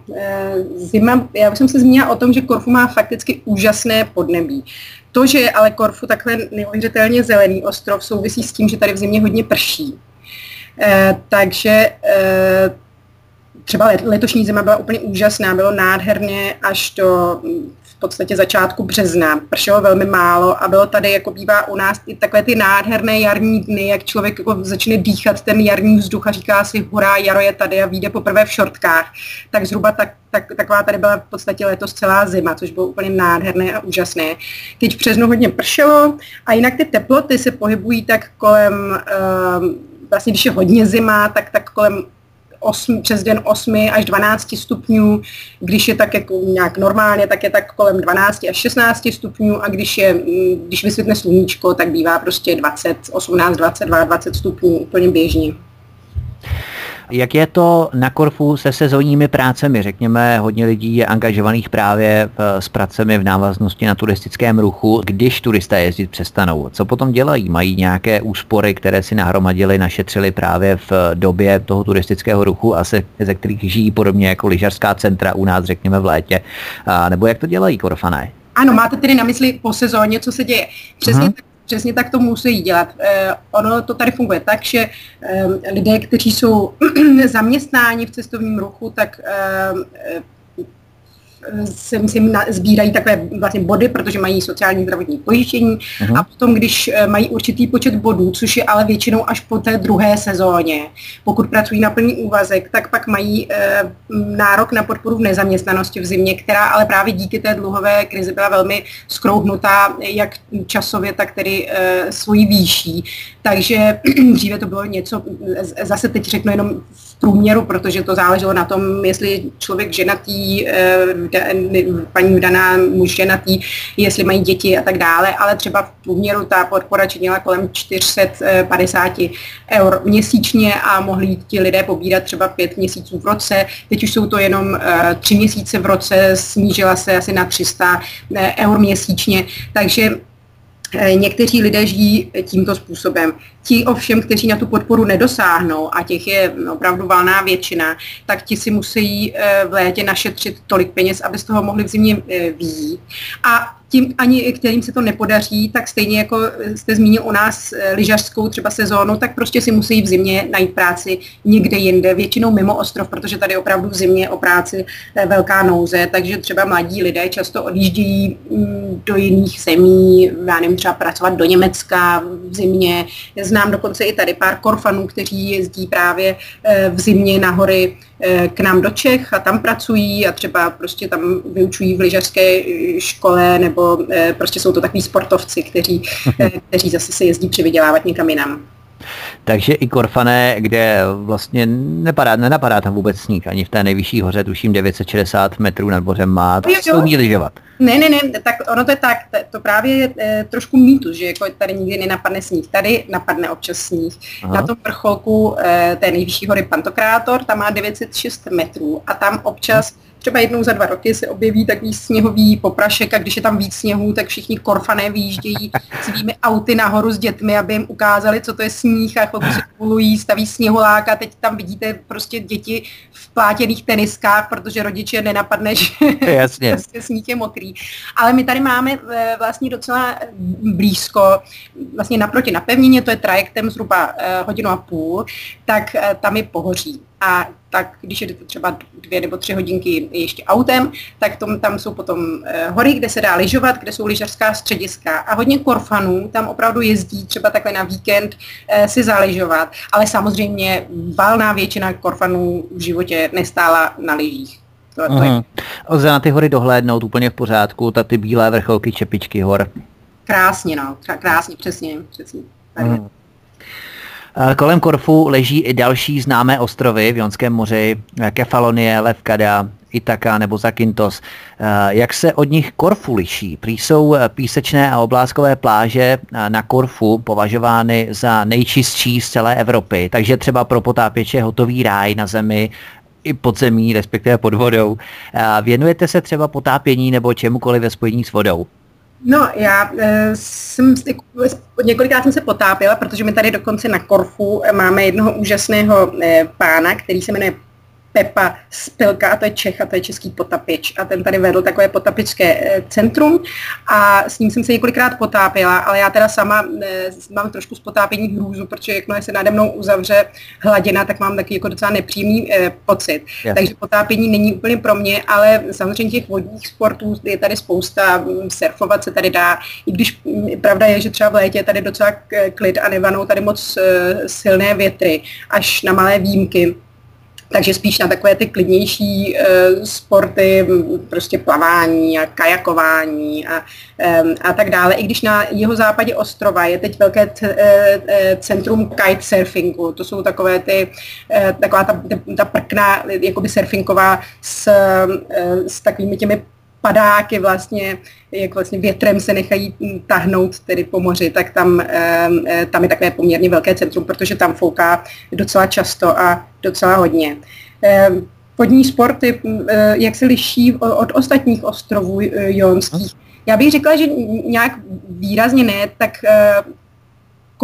Já už jsem se zmínila o tom, že Korfu má fakticky úžasné podnebí. To, že je ale Korfu takhle neuvěřitelně zelený ostrov, souvisí s tím, že tady v zimě hodně prší. Takže třeba letošní zima byla úplně úžasná, bylo nádherně až do v podstatě začátku března. Pršelo velmi málo a bylo tady, jako bývá u nás, i takové ty nádherné jarní dny, jak člověk jako začne dýchat ten jarní vzduch a říká si, hurá, jaro je tady a vyjde poprvé v šortkách. Tak zhruba taková tady byla v podstatě letos celá zima, což bylo úplně nádherné a úžasné. Teď v březnu hodně pršelo a jinak ty teploty se pohybují tak kolem, vlastně když je hodně zima, tak kolem přes den 8 až 12 stupňů, když je tak jako nějak normálně, tak je tak kolem 12 až 16 stupňů a když vysvětne sluníčko, tak bývá prostě 20, 18, 22, 20 stupňů úplně běžně. Jak je to na Korfu se sezónními prácemi? Řekněme, hodně lidí je angažovaných právě s pracemi v návaznosti na turistickém ruchu. Když turisté jezdit přestanou, co potom dělají? Mají nějaké úspory, které si nahromadili, našetřili právě v době toho turistického ruchu a ze kterých žijí podobně jako lyžařská centra u nás, řekněme, v létě? A nebo jak to dělají Korfané? Ano, máte tedy na mysli po sezóně, co se děje. Přesně tak Přesně tak to musí dělat. Ono to tady funguje tak, že lidé, kteří jsou zaměstnáni v cestovním ruchu, tak se sbírají takové vlastně body, protože mají sociální zdravotní pojištění a potom, když mají určitý počet bodů, což je ale většinou až po té druhé sezóně, pokud pracují na plný úvazek, tak pak mají nárok na podporu v nezaměstnanosti v zimě, která ale právě díky té dluhové krizi byla velmi skrouhnutá, jak časově, tak tedy svojí výší. Takže dříve to bylo něco, zase teď řeknu jenom v průměru, protože to záleželo na tom, jestli člověk ženatý, paní vdaná, muž ženatý, jestli mají děti a tak dále, ale třeba v průměru ta podpora činila kolem 450 eur měsíčně a mohli ti lidé pobírat třeba 5 měsíců v roce. Teď už jsou to jenom 3 měsíce v roce, snížila se asi na 300 eur měsíčně, takže někteří lidé žijí tímto způsobem. Ti ovšem, kteří na tu podporu nedosáhnou, a těch je opravdu valná většina, tak ti si musí v létě našetřit tolik peněz, aby z toho mohli v zimě vyjít. A tím ani, kterým se to nepodaří, tak stejně jako jste zmínil u nás lyžařskou třeba sezónu, tak prostě si musí v zimě najít práci někde jinde, většinou mimo ostrov, protože tady opravdu v zimě o práci velká nouze, takže třeba mladí lidé často odjíždějí do jiných zemí, já nevím, třeba pracovat do Německa v zimě. Znám dokonce i tady pár Korfanů, kteří jezdí právě v zimě na hory k nám do Čech a tam pracují a třeba prostě tam vyučují v lyžařské škole, nebo prostě jsou to takový sportovci, kteří zase se jezdí přivydělávat někam jinam. Takže i Korfané, kde vlastně nenapadá tam vůbec sníh, ani v té nejvyšší hoře, tuším 960 metrů nad mořem má, to umí lyžovat. Ne, tak ono to je tak, to právě je trošku mýtus, že jako tady nikdy nenapadne sníh. Tady napadne občas sníh. Aha. Na tom vrcholku té nejvyšší hory Pantokrátor, tam má 906 metrů a tam občas třeba jednou za 2 roky se objeví takový sněhový poprašek a když je tam víc sněhů, tak všichni Korfané vyjíždějí svými auty nahoru s dětmi, aby jim ukázali, co to je sníh a chvilku se kulují, staví sněhuláka. Teď tam vidíte prostě děti v plátěných teniskách, protože rodiče nenapadne, že prostě sníh je mokrý. Ale my tady máme vlastně docela blízko, vlastně naproti na pevnině, to je trajektem zhruba 1,5 hodiny, tak tam je pohoří. A tak když jdete třeba 2 nebo 3 hodinky ještě autem, tak tam jsou potom hory, kde se dá lyžovat, kde jsou lyžařská střediska. A hodně Korfanů tam opravdu jezdí třeba takhle na víkend si zalyžovat, ale samozřejmě valná většina Korfanů v životě nestála na lyžích. Lze na ty hory dohlédnout úplně v pořádku, ty bílé vrcholky, čepičky hor. Krásně, krásně, přesně. Kolem Korfu leží i další známé ostrovy v Jonském moři, Kefalonie, Lefkada, Itaka nebo Zakynthos. Jak se od nich Korfu liší? Prý jsou písečné a obláskové pláže na Korfu považovány za nejčistší z celé Evropy, takže třeba pro potápěče hotový ráj na zemi i pod zemí, respektive pod vodou. Věnujete se třeba potápění nebo čemukoliv ve spojení s vodou? No, já několikrát jsem se potápěla, protože my tady dokonce na Korfu máme jednoho úžasného pána, který se jmenuje Pepa Spilka, a to je Čech, a to je český potapěč. A ten tady vedl takové potapěčské centrum a s ním jsem se několikrát potápěla, ale já teda sama mám trošku z potápění hrůzu, protože jakmile se nade mnou uzavře hladina, tak mám taky jako docela nepříjemný pocit. Yes. Takže potápění není úplně pro mě, ale samozřejmě těch vodních sportů je tady spousta, surfovat se tady dá, i když pravda je, že třeba v létě je tady docela klid a nevanou tady moc silné větry, až na malé výjimky. Takže spíš na takové ty klidnější sporty, prostě plavání a kajakování a tak dále. I když na jihozápadě ostrova je teď velké centrum kitesurfingu. To jsou takové taková ta prkna, jakoby surfingová s takovými těmi padáky vlastně, jak vlastně větrem se nechají tahnout tedy po moři, tak tam je takové poměrně velké centrum, protože tam fouká docela často a docela hodně. Vodní sporty, jak se liší od ostatních ostrovů jonských? Já bych řekla, že nějak výrazně ne, tak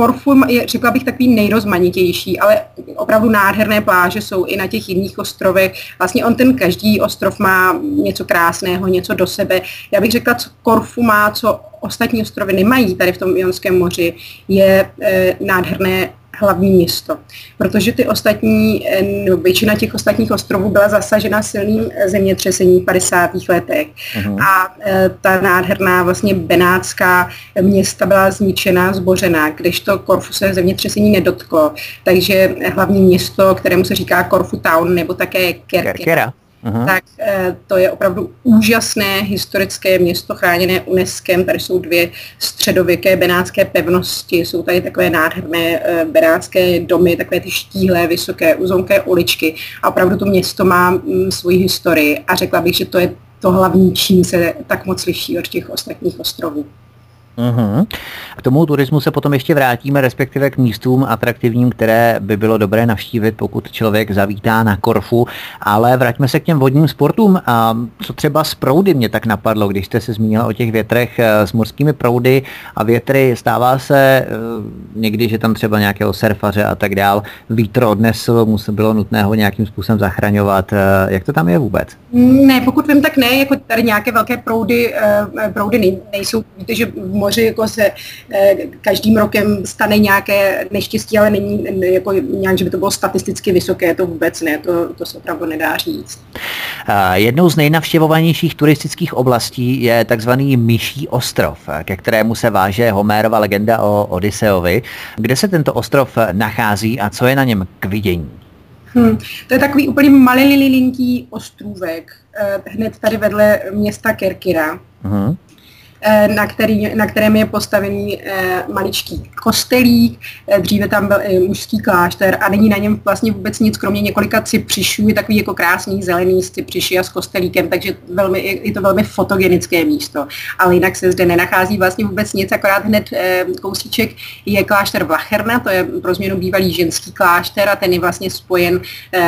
Korfu je, řekla bych, takový nejrozmanitější, ale opravdu nádherné pláže jsou i na těch jiných ostrovech. Vlastně ten každý ostrov má něco krásného, něco do sebe. Já bych řekla, co Korfu má, co ostatní ostrovy nemají tady v tom Ionském moři, je nádherné hlavní město. Protože většina těch ostatních ostrovů byla zasažena silným zemětřesením v 50. letech. A ta nádherná vlastně benátská města byla zničena, zbořena, kdežto Korfu se zemětřesení nedotklo. Takže hlavní město, kterému se říká Korfu Town, nebo také Kerkera. Tak to je opravdu úžasné historické město chráněné UNESCem. Tady jsou 2 středověké benátské pevnosti, jsou tady takové nádherné benátské domy, takové ty štíhlé, vysoké, uzonké uličky a opravdu to město má svoji historii a řekla bych, že to je to hlavní, čím se tak moc liší od těch ostatních ostrovů. K tomu turismu se potom ještě vrátíme, respektive k místům atraktivním, které by bylo dobré navštívit, pokud člověk zavítá na Korfu, ale vraťme se k těm vodním sportům. A co třeba s proudy mě tak napadlo, když jste se zmínila o těch větrech s mořskými proudy a větry, stává se někdy, že tam třeba nějakého surfaře a tak dál vítr odnesl, bylo nutné ho nějakým způsobem zachraňovat. Jak to tam je vůbec? Ne, pokud vím, tak ne, jako tady nějaké velké proudy nejsou. Víte, že v moři jako se každým rokem stane nějaké neštěstí, ale není jako nějak, že by to bylo statisticky vysoké, to vůbec ne, to se opravdu nedá říct. Jednou z nejnavštěvovanějších turistických oblastí je takzvaný Myší ostrov, ke kterému se váže Homérova legenda o Odysseovi. Kde se tento ostrov nachází a co je na něm k vidění? To je takový úplně malilinký ostrůvek, hned tady vedle města Kerkyra. Na kterém je postavený maličký kostelík, dříve tam byl mužský klášter a není na něm vlastně vůbec nic, kromě několika cypřišů, je takový jako krásný zelený z cypřiši a s kostelíkem, takže je to velmi fotogenické místo. Ale jinak se zde nenachází vlastně vůbec nic, akorát hned kousíček je klášter Vlacherna, to je pro změnu bývalý ženský klášter a ten je vlastně spojen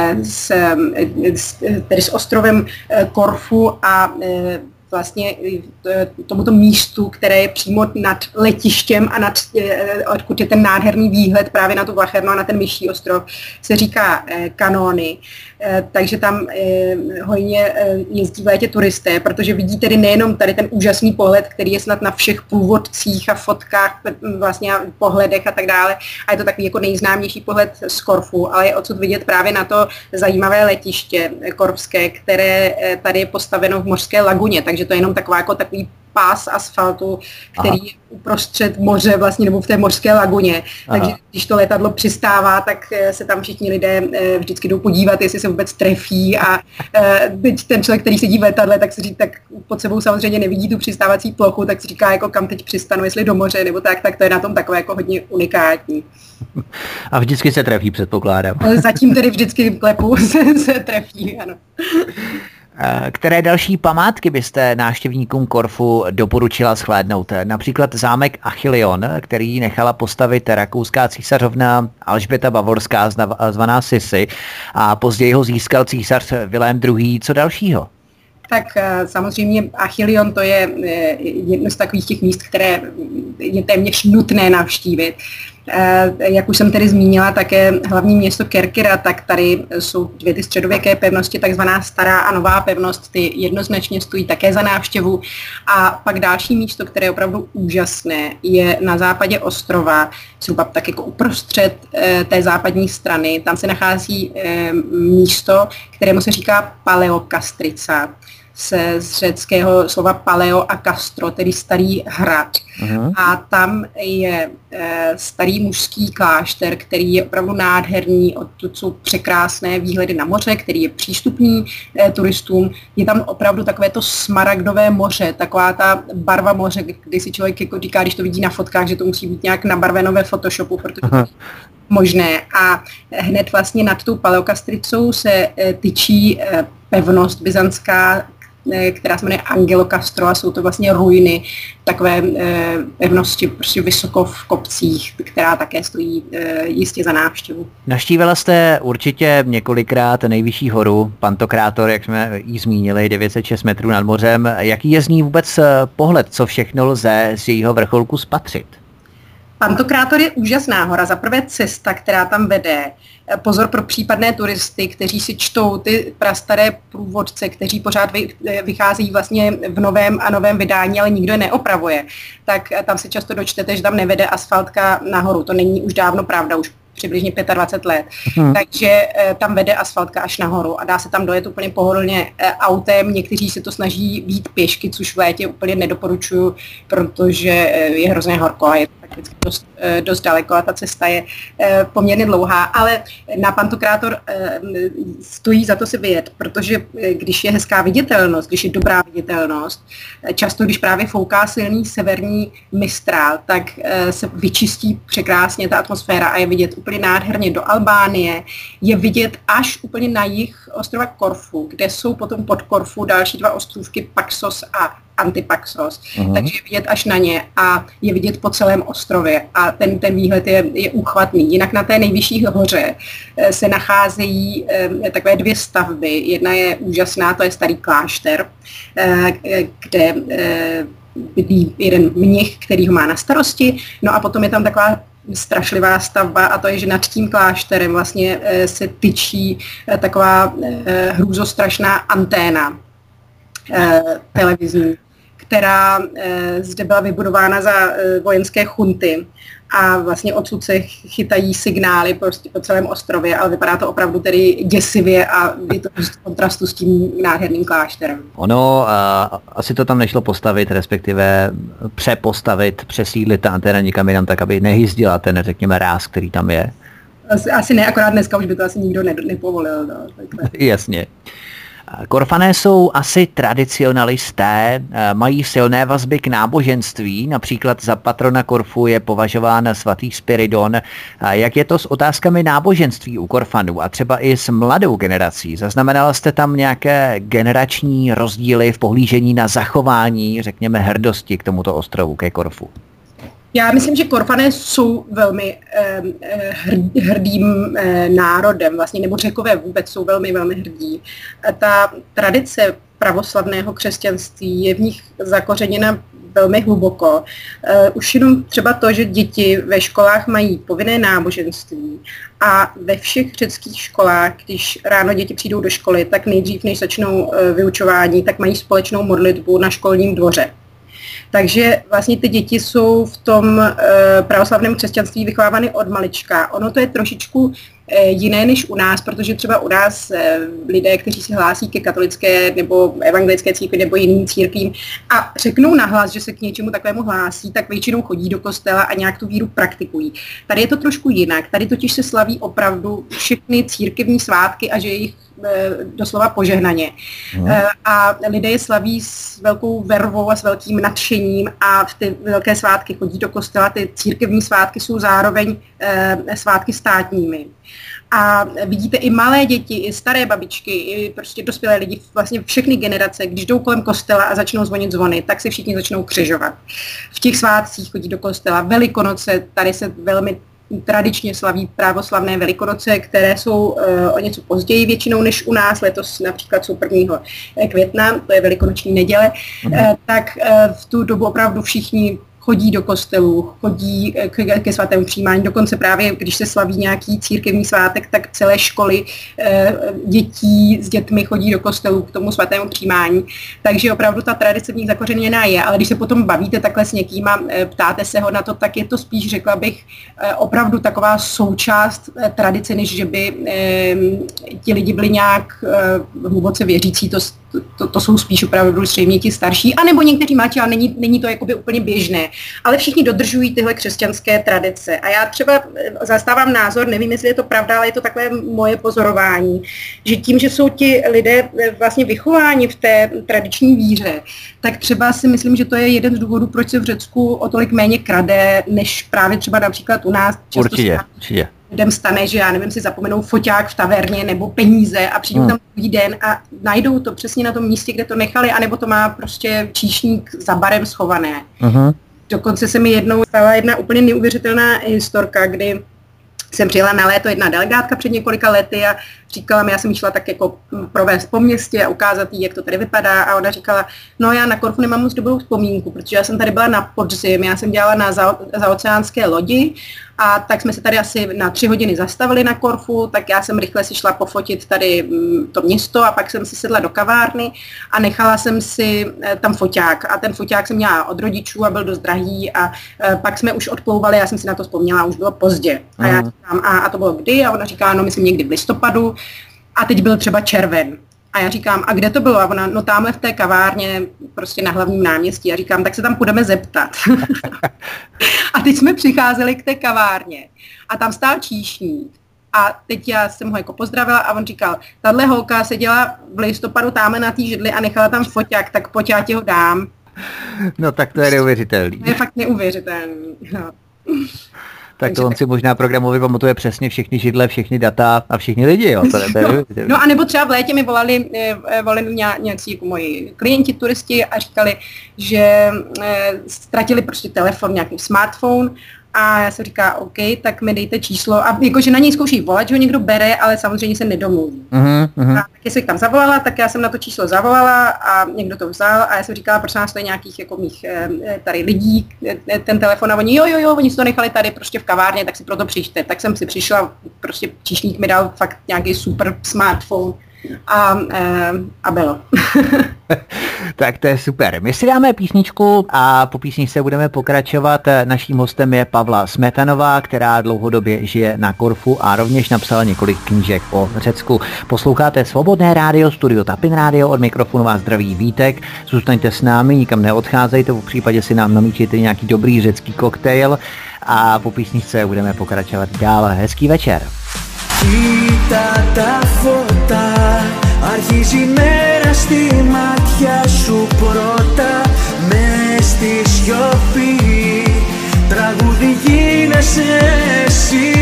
s ostrovem Korfu a vlastně tomuto místu, které je přímo nad letištěm a odkud je ten nádherný výhled právě na tu Vlachernu a na ten Myší ostrov, se říká Kanóny. Takže tam hojně jezdí v létě turisté, protože vidí tedy nejenom tady ten úžasný pohled, který je snad na všech průvodcích a fotkách, vlastně pohledech a tak dále. A je to takový jako nejznámější pohled z Korfu, ale je odsud vidět právě na to zajímavé letiště korfské, které tady je postaveno v mořské laguně, takže to je jenom takový pás asfaltu, který je uprostřed moře vlastně, nebo v té mořské laguně. Takže když to letadlo přistává, tak se tam všichni lidé vždycky jdou podívat, jestli se vůbec trefí a teď ten člověk, který sedí v letadle, tak pod sebou samozřejmě nevidí tu přistávací plochu, tak si říká, jako kam teď přistanu, jestli do moře nebo tak to je na tom takové jako hodně unikátní. A vždycky se trefí, předpokládám. Zatím tedy vždycky klepu se trefí, ano. Které další památky byste návštěvníkům Korfu doporučila shlédnout? Například zámek Achillion, který nechala postavit rakouská císařovna Alžběta Bavorská, zvaná Sissi, a později ho získal císař Vilém II. Co dalšího? Tak samozřejmě Achillion to je jedno z takových těch míst, které je téměř nutné navštívit. Jak už jsem tedy zmínila, také hlavní město Kerkyra, tak tady jsou 2 ty středověké pevnosti, takzvaná stará a nová pevnost, ty jednoznačně stojí také za návštěvu. A pak další místo, které je opravdu úžasné, je na západě ostrova, zhruba tak jako uprostřed té západní strany. Tam se nachází místo, kterému se říká Paleokastrica, z řeckého slova paleo a kastro, tedy starý hrad. A tam je starý mužský klášter, který je opravdu nádherný, odtud jsou překrásné výhledy na moře, který je přístupný turistům. Je tam opravdu takové to smaragdové moře, taková ta barva moře, kdy si člověk jako říká, když to vidí na fotkách, že to musí být nějak nabarveno ve Photoshopu, protože to je možné. A hned vlastně nad tou Paleokastricou se tyčí pevnost byzantská, která se jmenuje Angelo Castro a jsou to vlastně ruiny takové pevnosti prostě vysoko v kopcích, která také stojí jistě za návštěvu. Navštívila jste určitě několikrát nejvyšší horu Pantokrátor, jak jsme ji zmínili, 906 metrů nad mořem. Jaký je z ní vůbec pohled, co všechno lze z jejího vrcholku spatřit? Pantokrátor je úžasná hora. Za prvé cesta, která tam vede. Pozor pro případné turisty, kteří si čtou ty prastaré průvodce, kteří pořád vycházejí vlastně v novém vydání, ale nikdo je neopravuje. Tak tam se často dočtete, že tam nevede asfaltka nahoru. To není už dávno pravda, už přibližně 25 let. Takže tam vede asfaltka až nahoru a dá se tam dojet úplně pohodlně autem. Někteří se to snaží být pěšky, což v létě úplně nedoporučuju, protože je hrozně horko a je to prakticky dost daleko a ta cesta je poměrně dlouhá, ale na Pantokrátor stojí za to si vyjet, protože když je hezká viditelnost, když je dobrá viditelnost, často když právě fouká silný severní mistrál, tak se vyčistí překrásně ta atmosféra a je vidět úplně nádherně do Albánie, je vidět až úplně na jih ostrova Korfu, kde jsou potom pod Korfu další 2 ostrůvky Paxos a Antipaxos, takže je vidět až na ně a je vidět po celém ostrově a ten výhled je úchvatný. Jinak na té nejvyšší hoře se nacházejí takové 2 stavby. Jedna je úžasná, to je starý klášter, kde bydlí jeden mnich, který ho má na starosti, no a potom je tam taková strašlivá stavba a to je, že nad tím klášterem vlastně se tyčí taková hrůzostrašná anténa televizní, která zde byla vybudována za vojenské chunty a vlastně odsud se chytají signály prostě po celém ostrově, ale vypadá to opravdu tedy děsivě a je to v kontrastu s tím nádherným klášterem. Ono asi to tam nešlo postavit, respektive přesídlit ta anténa někam jinam tak, aby nehyzdila ten, řekněme, ráz, který tam je. Asi ne, akorát dneska už by to asi nikdo nepovolil. No, jasně. Korfané jsou asi tradicionalisté, mají silné vazby k náboženství, například za patrona Korfu je považován svatý Spiridon. Jak je to s otázkami náboženství u Korfanů a třeba i s mladou generací? Zaznamenala jste tam nějaké generační rozdíly v pohlížení na zachování, řekněme, hrdosti k tomuto ostrovu, ke Korfu? Já myslím, že Korfané jsou velmi hrdým národem, vlastně, nebo Řekové vůbec jsou velmi, velmi hrdí. Ta tradice pravoslavného křesťanství je v nich zakořeněna velmi hluboko. Už jenom třeba to, že děti ve školách mají povinné náboženství a ve všech řeckých školách, když ráno děti přijdou do školy, tak nejdřív, než začnou vyučování, tak mají společnou modlitbu na školním dvoře. Takže vlastně ty děti jsou v tom pravoslavném křesťanství vychovávány od malička. Ono to je trošičku jiné než u nás, protože třeba u nás lidé, kteří se hlásí ke katolické nebo evangelické církvi nebo jiným církvím a řeknou nahlas, že se k něčemu takovému hlásí, tak většinou chodí do kostela a nějak tu víru praktikují. Tady je to trošku jinak. Tady totiž se slaví opravdu všechny církevní svátky a že je jich doslova požehnaně. A lidé je slaví s velkou vervou a s velkým nadšením a v ty velké svátky chodí do kostela. Ty církevní svátky jsou zároveň svátky státními. A vidíte i malé děti, i staré babičky, i prostě dospělé lidi, vlastně všechny generace, když jdou kolem kostela a začnou zvonit zvony, tak se všichni začnou křižovat. V těch svátcích chodí do kostela. Velikonoce, tady se velmi tradičně slaví pravoslavné Velikonoce, které jsou o něco později většinou než u nás, letos například jsou 1. května, to je velikonoční neděle, tak v tu dobu opravdu všichni chodí do kostelů, chodí ke svatému přijímání, dokonce právě, když se slaví nějaký církevní svátek, tak celé školy dětí s dětmi chodí do kostelů k tomu svatému přijímání. Takže opravdu ta tradice v nich zakořeněná je, ale když se potom bavíte takhle s někým a ptáte se ho na to, tak je to spíš, řekla bych, opravdu taková součást tradice, než že by ti lidi byli nějak hluboce věřící, to jsou spíš opravdu zřejmě ti starší, anebo někteří mladší, ale není to jakoby úplně běžné. Ale všichni dodržují tyhle křesťanské tradice. A já třeba zastávám názor, nevím, jestli je to pravda, ale je to takové moje pozorování, že tím, že jsou ti lidé vlastně vychováni v té tradiční víře, tak třeba si myslím, že to je jeden z důvodů, proč se v Řecku o tolik méně krade, než právě třeba například u nás. Určitě. Lidem stane, že já nevím, si zapomenou foťák v taverně nebo peníze a přijdou tam druhý den a najdou to přesně na tom místě, kde to nechali, anebo to má prostě číšník za barem schované. Dokonce se mi jednou stala jedna úplně neuvěřitelná historka, kdy jsem přijela na léto jedna delegátka před několika lety a říkala mi, já jsem jí šla tak jako provést po městě a ukázat jí, jak to tady vypadá a ona říkala, no já na Korfu nemám moc dobrou vzpomínku, protože já jsem tady byla na podzim, já jsem dělala na zaoceánské lodi a tak jsme se tady asi na 3 hodiny zastavili na Korfu, tak já jsem rychle si šla pofotit tady to město a pak jsem si sedla do kavárny a nechala jsem si tam foťák a ten foťák jsem měla od rodičů a byl dost drahý a pak jsme už odplouvali, já jsem si na to vzpomněla, už bylo pozdě. A já říkám, a to bylo kdy? A ona říká, no myslím někdy v listopadu a teď byl třeba červen. A já říkám, a kde to bylo? A ona, no tamhle v té kavárně, prostě na hlavním náměstí. A říkám, tak se tam půjdeme zeptat. A teď jsme přicházeli k té kavárně a tam stál číšník. A teď já jsem ho jako pozdravila a on říkal, tahle holka seděla v listopadu tamhle na té židli a nechala tam foťák, tak pojď, já ti ho dám. No tak to je neuvěřitelný. To je fakt neuvěřitelný. No. Tak to on si možná programově pamatuje přesně všechny židle, všechny data a všichni lidi, jo. No a nebo třeba v létě mi volali nějací jako moji klienti, turisti a říkali, že ztratili prostě telefon, nějaký smartphone a já jsem říká, OK, tak mi dejte číslo a jakože na něj zkouší volat, že ho někdo bere, ale samozřejmě se nedomluví. A tak jestli tam zavolala, tak já jsem na to číslo zavolala a někdo to vzal a já jsem říkala, prosím nás, to je nějakých jako mých tady lidí, ten telefon a oni jo, oni si to nechali tady prostě v kavárně, tak si proto přijďte. Tak jsem si přišla, prostě číšník mi dal fakt nějaký super smartphone a bylo. Tak to je super. My si dáme písničku a po písničce budeme pokračovat. Naším hostem je Pavla Smetanová, která dlouhodobě žije na Korfu a rovněž napsala několik knížek o Řecku. Posloucháte Svobodné rádio, studio Tapin rádio, od mikrofonu vás zdraví Vítek. Zůstaňte s námi, nikam neodcházejte, v případě si nám namíčíte nějaký dobrý řecký koktejl a po písničce budeme pokračovat dál. Hezký večer. Κοίτα τα φώτα, αρχίζει η μέρα στη μάτια σου πρώτα. Μες στη σιωπή, τραγούδι γίνεσαι εσύ.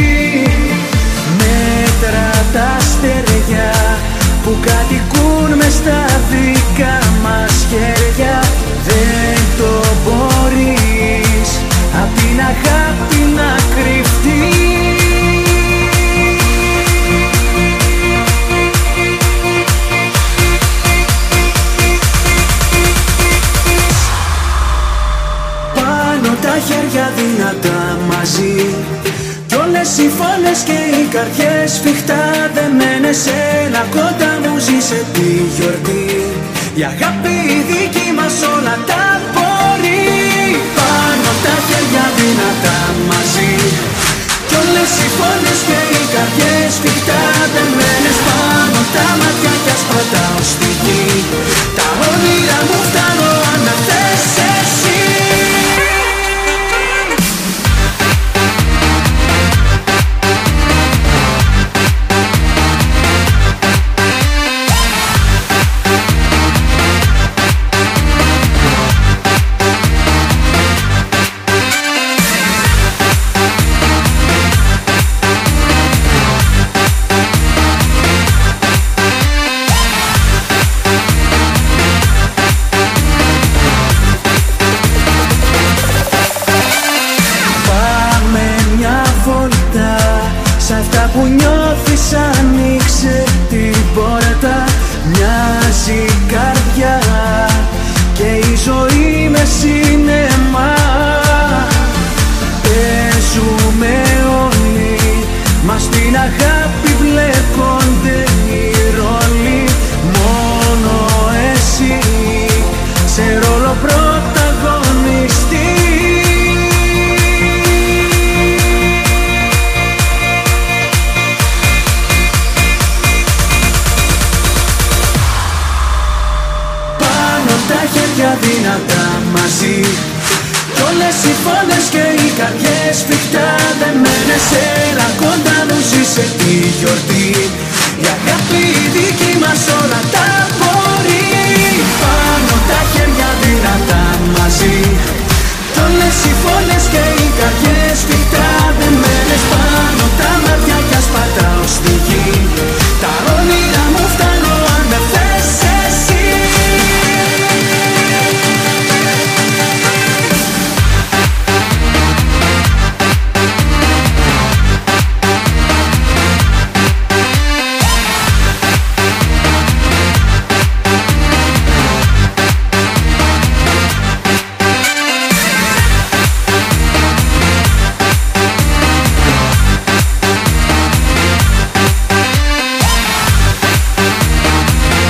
Μέτρα τα αστέρια που κατοικούν μες στα δικά μας χέρια. Δεν το μπορείς απ' την αγάπη να κρυφτείς. Τα χέρια δυνατά μαζί κι όλες οι φωνές και οι καρδιές σφιχτά δεμένες. Έλα κοντά μου, ζήσε τη γιορτή. Η αγάπη η δική μας όλα τα μπορεί. Πάνω τα χέρια δυνατά μαζί κι όλες οι φωνές και οι καρδιές σφιχτά δεμένες. Πάνω τα μάτια κι ας πατάω στη γη. Τα όνειρα μου φτάνω αν με θες εσύ. Που νιώθεις ανοίξε την πόρτα. Μοιάζει η καρδιά και η ζωή με σινεμά. Παίζουμε όλοι, μας στην αγάπη μπλέκονται οι ρόλοι. Μόνο εσύ σε ρόλο πρωταγωνιστή. Δυνατά μαζί κι όλες οι φωνές και οι καρδιές σφιχτά δεμένες. Έλα κοντά μου, ζήσε τη γιορτή. Η αγάπη η δική μας όλα τα μπορεί. Πάνω τα χέρια δυνατά μαζί κι όλες οι φωνές και οι καρδιές σφιχτά δεμένες. Πάνω τα μάτια κι ας πατάω στη γη. Τα όνειρα μου φτάνω αν με θες εσύ.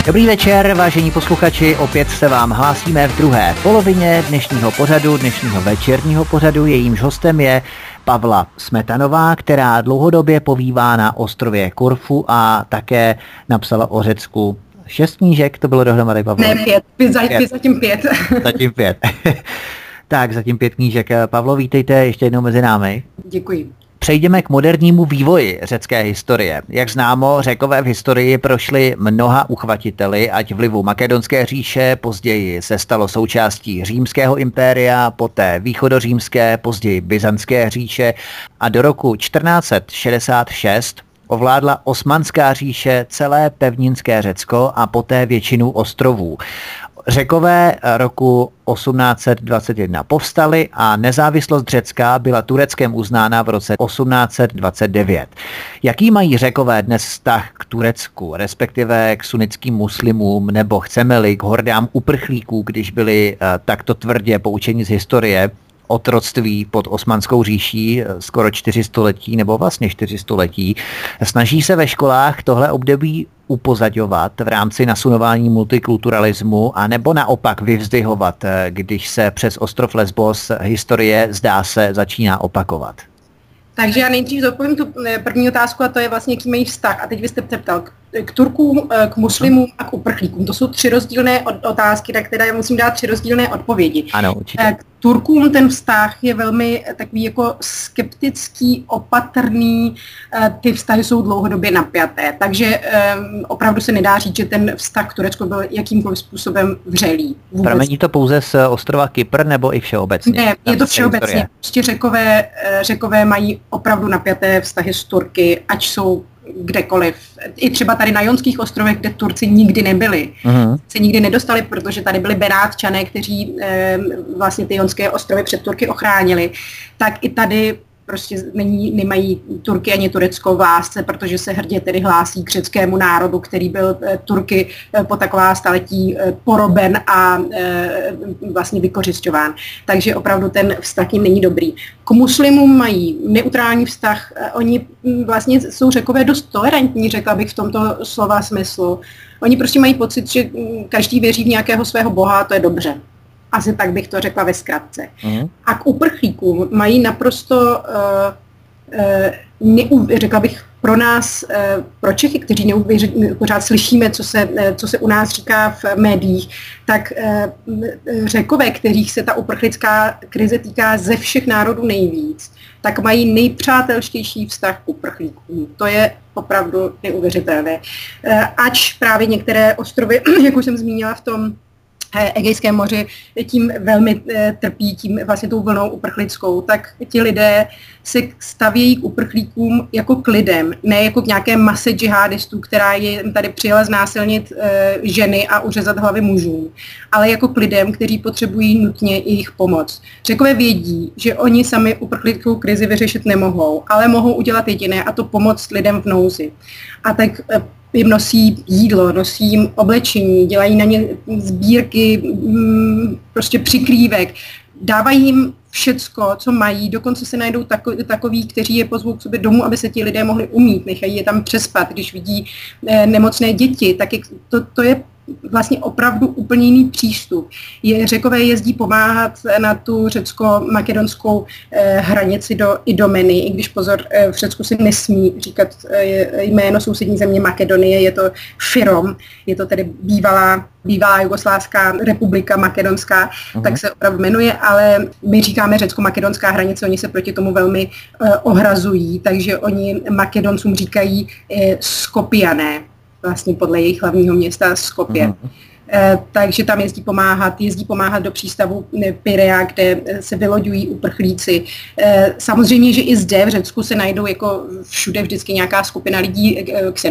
Dobrý večer, vážení posluchači, opět se vám hlásíme v druhé polovině dnešního večerního pořadu. Jejímž hostem je Pavla Smetanová, která dlouhodobě pobývá na ostrově Korfu a také napsala o Řecku 6 knížek, to bylo dohromady, Pavlo? Ne, 5, zatím 5. Zatím 5. Tak, zatím 5 knížek. Pavlo, vítejte ještě jednou mezi námi. Děkuji. Přejdeme k modernímu vývoji řecké historie. Jak známo, Řekové v historii prošli mnoha uchvatiteli, ať vlivu Makedonské říše, později se stalo součástí Římského impéria, poté východořímské, později Byzantské říše a do roku 1466 ovládla Osmanská říše celé pevninské Řecko a poté většinu ostrovů. Řekové roku 1821 povstali a nezávislost Řecka byla Tureckem uznána v roce 1829. Jaký mají Řekové dnes vztah k Turecku, respektive k sunnickým muslimům, nebo chceme-li k hordám uprchlíků, když byli takto tvrdě poučeni z historie, otroctví pod Osmanskou říší skoro 4 století, nebo vlastně 4 století. Snaží se ve školách tohle období upozaďovat v rámci nasunování multikulturalismu a nebo naopak vyvzdihovat, když se přes ostrov Lesbos historie, zdá se, začíná opakovat? Takže já nejdřív zodpovím tu první otázku a to je vlastně, jaký mají vztah. A teď vy jste se ptal k Turkům, k muslimům a k uprchlíkům. To jsou 3 rozdílné otázky, na které já musím dát 3 rozdílné odpovědi. Ano, určitě. K Turkům ten vztah je velmi takový jako skeptický, opatrný, ty vztahy jsou dlouhodobě napjaté. Takže opravdu se nedá říct, že ten vztah k Turecku byl jakýmkoliv způsobem vřelý. Pramení to pouze z ostrova Kypr nebo i všeobecně? Ne, je to všeobecně. Prostě Řekové mají opravdu napjaté vztahy s Turky, ať jsou kdekoliv. I třeba tady na Jonských ostrovech, kde Turci nikdy nebyli. Se nikdy nedostali, protože tady byli Benátčané, kteří vlastně ty Jonské ostrovy před Turky ochránili. Tak i tady prostě nemají Turky ani Turecko v lásce, protože se hrdě tedy hlásí k řeckému národu, který byl Turky po taková staletí poroben a vlastně vykořisťován. Takže opravdu ten vztah jim není dobrý. K muslimům mají neutrální vztah. Oni vlastně jsou Řekové dost tolerantní, řekla bych v tomto slova smyslu. Oni prostě mají pocit, že každý věří v nějakého svého boha a to je dobře. Asi tak bych to řekla ve zkratce. A k uprchlíkům mají naprosto, řekla bych pro nás, pro Čechy, kteří pořád slyšíme, co se u nás říká v médiích, tak Řekové, kterých se ta uprchlická krize týká ze všech národů nejvíc, tak mají nejpřátelštější vztah k uprchlíkům. To je opravdu neuvěřitelné. Ač právě některé ostrovy, jak už jsem zmínila v tom Egejském moři, tím velmi trpí, tím vlastně tou vlnou uprchlickou, tak ti lidé se stavějí k uprchlíkům jako k lidem, ne jako k nějaké mase džihadistů, která je tady přijela znásilnit ženy a uřezat hlavy mužům, ale jako k lidem, kteří potřebují nutně jejich pomoc. Řekové vědí, že oni sami uprchlickou krizi vyřešit nemohou, ale mohou udělat jediné, a to pomoct lidem v nouzi. A tak jim nosí jídlo, nosí jim oblečení, dělají na ně sbírky, prostě přikrývek, dávají jim všecko, co mají, dokonce se najdou takoví, kteří je pozvou k sobě domů, aby se ti lidé mohli umýt, nechají je tam přespat, když vidí nemocné děti, tak to je vlastně opravdu úplně jiný přístup. Řekové jezdí pomáhat na tu řecko-makedonskou hranici do Idomeny, i když pozor, v Řecku si nesmí říkat jméno sousední země Makedonie, je to Fyrom, je to tedy bývalá Jugoslávská republika makedonská, tak se opravdu jmenuje, ale my říkáme řecko-makedonská hranice, oni se proti tomu velmi ohrazují, takže oni Makedoncům říkají Skopiané, vlastně podle jejich hlavního města Skopje. Takže tam jezdí pomáhat do přístavu Pirea, kde se vyloďují uprchlíci. Samozřejmě, že i zde v Řecku se najdou jako všude vždycky nějaká skupina lidí,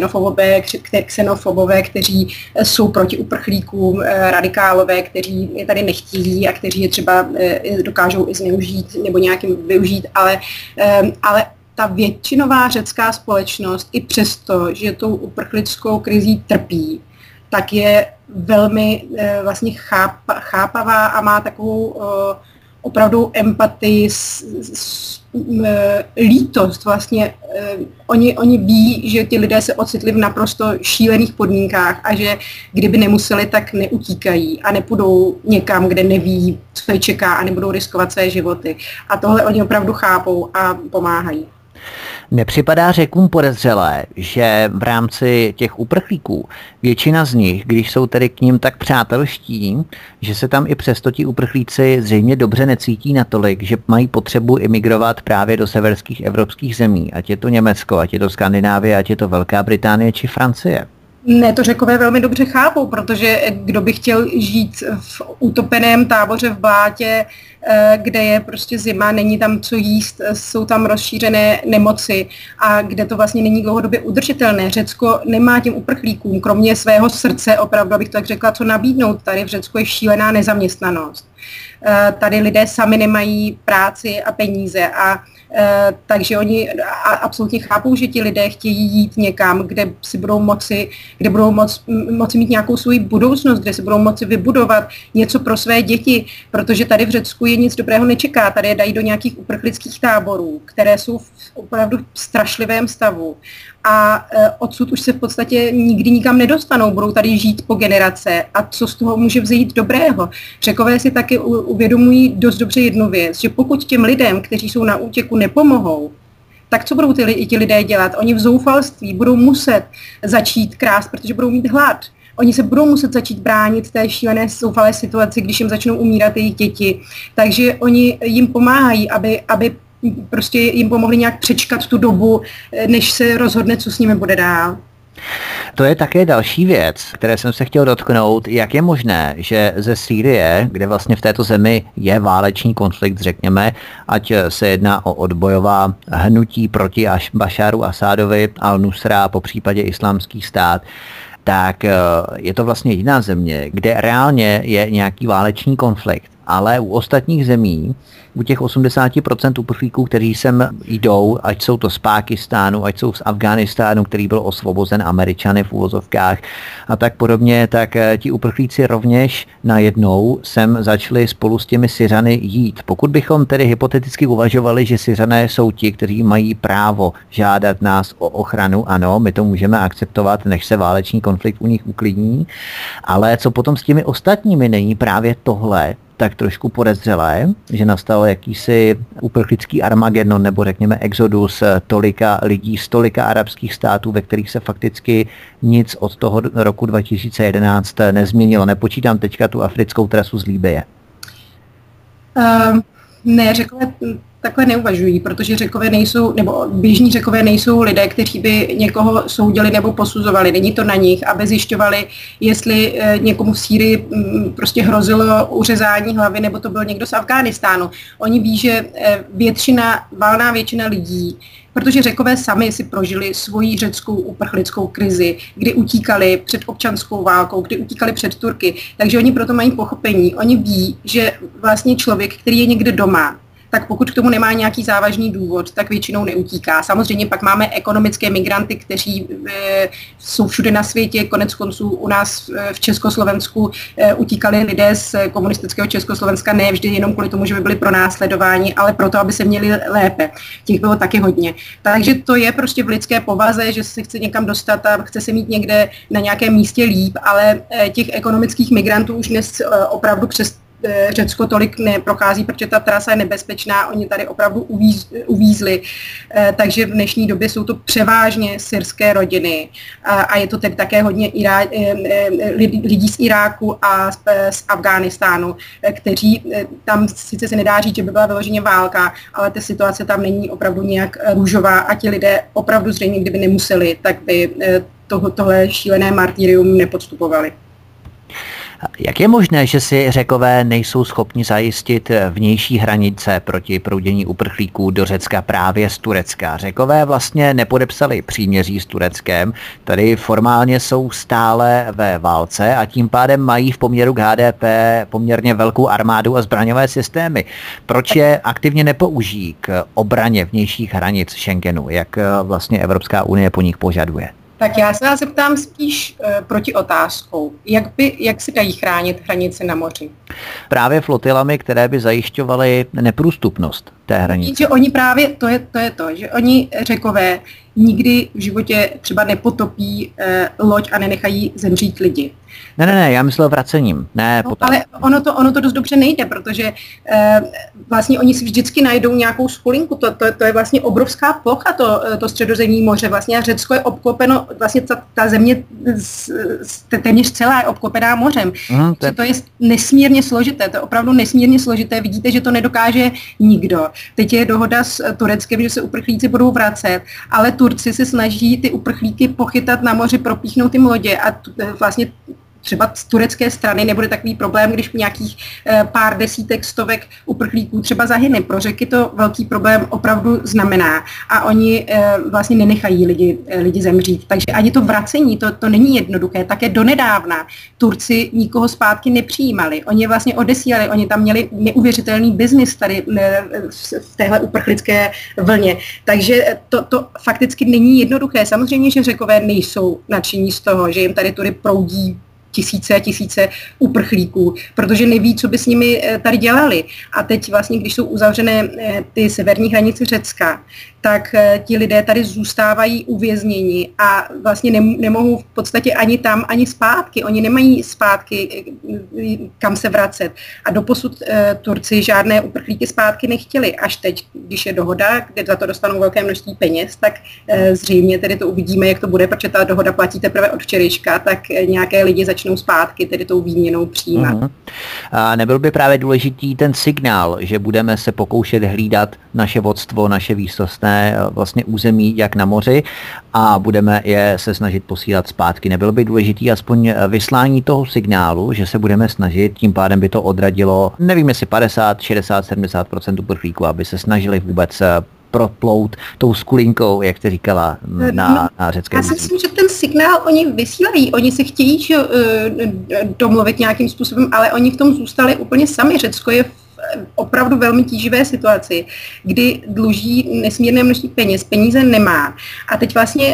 xenofobové, kteří jsou proti uprchlíkům, radikálové, kteří je tady nechtějí a kteří je třeba dokážou i zneužít nebo nějakým využít, ale ta většinová řecká společnost i přesto, že tou uprchlickou krizí trpí, tak je velmi vlastně chápavá a má takovou opravdu empatii lítost vlastně. Oni ví, že ty lidé se ocitli v naprosto šílených podmínkách a že kdyby nemuseli, tak neutíkají a nepůjdou někam, kde neví, co je čeká a nebudou riskovat své životy. A tohle oni opravdu chápou a pomáhají. Nepřipadá Řekům podezřelé, že v rámci těch uprchlíků většina z nich, když jsou tedy k ním tak přátelští, že se tam i přesto ti uprchlíci zřejmě dobře necítí natolik, že mají potřebu imigrovat právě do severských evropských zemí, ať je to Německo, ať je to Skandinávie, ať je to Velká Británie či Francie? Ne, to Řekové velmi dobře chápou, protože kdo by chtěl žít v utopeném táboře v blátě, kde je prostě zima, není tam co jíst, jsou tam rozšířené nemoci a kde to vlastně není dlouhodobě udržitelné. Řecko nemá těm uprchlíkům, kromě svého srdce, opravdu, abych to tak řekla, co nabídnout. Tady v Řecku je šílená nezaměstnanost. Tady lidé sami nemají práci a peníze takže oni absolutně chápou, že ti lidé chtějí jít někam, kde budou moci mít nějakou svou budoucnost, kde si budou moci vybudovat něco pro své děti, protože tady v Řecku je nic dobrého nečeká. Tady je dají do nějakých uprchlických táborů, které jsou v opravdu strašlivém stavu. A odsud už se v podstatě nikdy nikam nedostanou, budou tady žít po generace. A co z toho může vzejít dobrého? Řekové si taky uvědomují dost dobře jednu věc, že pokud těm lidem, kteří jsou na útěku, nepomohou, tak co budou ti lidé dělat? Oni v zoufalství budou muset začít krást, protože budou mít hlad. Oni se budou muset začít bránit té šílené zoufalé situaci, když jim začnou umírat jejich děti. Takže oni jim pomáhají, aby prostě jim pomohli nějak přečkat tu dobu, než se rozhodne, co s nimi bude dál. To je také další věc, které jsem se chtěl dotknout. Jak je možné, že ze Sýrie, kde vlastně v této zemi je válečný konflikt, řekněme, ať se jedná o odbojová hnutí proti Bašáru Asádovi, Al-Nusra, po případě Islámský stát, tak je to vlastně jiná země, kde reálně je nějaký válečný konflikt. Ale u ostatních zemí, u těch 80% uprchlíků, kteří sem jdou, ať jsou to z Pákistánu, ať jsou z Afghánistánu, který byl osvobozen Američany v uvozovkách a tak podobně, tak ti uprchlíci rovněž najednou sem začali spolu s těmi Syřany jít. Pokud bychom tedy hypoteticky uvažovali, že Syřané jsou ti, kteří mají právo žádat nás o ochranu, ano, my to můžeme akceptovat, než se válečný konflikt u nich uklidní, ale co potom s těmi ostatními, není právě tohle tak trošku podezřelé, že nastal jakýsi uprchlický Armagedon nebo řekněme exodus tolika lidí z tolika arabských států, ve kterých se fakticky nic od toho roku 2011 nezměnilo. Nepočítám teďka tu africkou trasu z Libye. Ne, Řekové takhle neuvažují, protože Řekové nejsou, nebo běžní Řekové nejsou lidé, kteří by někoho soudili nebo posuzovali. Není to na nich, aby zjišťovali, jestli někomu v Sýrii prostě uřezání hlavy, nebo to byl někdo z Afghánistánu. Oni ví, že valná většina lidí, protože Řekové sami si prožili svoji řeckou uprchlickou krizi, kdy utíkali před občanskou válkou, kdy utíkali před Turky, takže oni proto mají pochopení. Oni ví, že vlastně člověk, který je někde doma, tak pokud k tomu nemá nějaký závažný důvod, tak většinou neutíká. Samozřejmě pak máme ekonomické migranty, kteří jsou všude na světě, konec konců u nás v Československu utíkali lidé z komunistického Československa ne vždy jenom kvůli tomu, že by byli pronásledováni, ale proto, aby se měli lépe. Těch bylo taky hodně. Takže to je prostě v lidské povaze, že se chce někam dostat a chce se mít někde na nějakém místě líp, ale těch ekonomických migrantů už dnes opravdu přes Řecko tolik neprochází, protože ta trasa je nebezpečná, oni tady opravdu uvízli, takže v dnešní době jsou to převážně syrské rodiny a je to teď také hodně lidí z Iráku a z Afghánistánu, kteří tam sice se nedá říct, že by byla vyloženě válka, ale ta situace tam není opravdu nějak růžová a ti lidé opravdu zřejmě, kdyby nemuseli, tak by tohle šílené martyrium nepodstupovali. Jak je možné, že si Řekové nejsou schopni zajistit vnější hranice proti proudění uprchlíků do Řecka právě z Turecka? Řekové vlastně nepodepsali příměří s Tureckem, tady formálně jsou stále ve válce a tím pádem mají v poměru k HDP poměrně velkou armádu a zbraňové systémy. Proč je aktivně nepoužijí k obraně vnějších hranic Schengenu, jak vlastně Evropská unie po nich požaduje? Tak já se vás zeptám spíš proti otázkou. Jak se dají chránit hranice na moři? Právě flotilami, které by zajišťovaly neprůstupnost té hranice. Že oni právě, to je to, že oni Řekové nikdy v životě třeba nepotopí loď a nenechají zemřít lidi. Ne, já myslel vracením, ne ale ono to dost dobře nejde, protože vlastně oni si vždycky najdou nějakou skulinku, to je vlastně obrovská plocha, to Středozemní moře, vlastně a Řecko je obklopeno, vlastně ta země téměř celá je obklopená mořem. To je nesmírně složité, to je opravdu nesmírně složité, vidíte, že to nedokáže nikdo. Teď je dohoda s Tureckem, že se uprchlíci budou vracet, ale Turci se snaží ty uprchlíky pochytat na moři, propíchnout jim lodě a vlastně třeba z turecké strany nebude takový problém, když nějakých pár desítek, stovek uprchlíků třeba zahyne. Pro Řeky to velký problém opravdu znamená a oni vlastně nenechají lidi zemřít. Takže ani to vracení, to není jednoduché. Také donedávna Turci nikoho zpátky nepřijímali. Oni vlastně odesílali, oni tam měli neuvěřitelný biznis tady v téhle uprchlické vlně. Takže to fakticky není jednoduché. Samozřejmě, že Řekové nejsou nadšení z toho, že jim tady tudy proudí tisíce a tisíce uprchlíků, protože neví, co by s nimi tady dělali. A teď vlastně, když jsou uzavřené ty severní hranice Řecka, tak ti lidé tady zůstávají uvězněni a vlastně nemohou v podstatě ani tam, ani zpátky. Oni nemají zpátky, kam se vracet. A doposud Turci žádné uprchlíky zpátky nechtěli. Až teď, když je dohoda, kde za to dostanou velké množství peněz, tak zřejmě tedy to uvidíme, jak to bude, protože ta dohoda platí teprve od včerejška, tak nějaké lidi začnou zpátky tedy tou výměnou přijímat. A nebyl by právě důležitý ten signál, že budeme se pokoušet hlídat naše vodstvo, naše výsostné vlastně území jak na moři a budeme je se snažit posílat zpátky. Nebylo by důležitý aspoň vyslání toho signálu, že se budeme snažit, tím pádem by to odradilo, nevím jestli 50, 60, 70% uprchlíků, aby se snažili vůbec proplout tou skulinkou, jak jste říkala, na řecké území. Já si myslím, že ten signál oni vysílají. Oni se chtějí domluvit nějakým způsobem, ale oni v tom zůstali úplně sami. Řecko je opravdu velmi tíživé situaci, kdy dluží nesmírné množství peněz, peníze nemá. A teď vlastně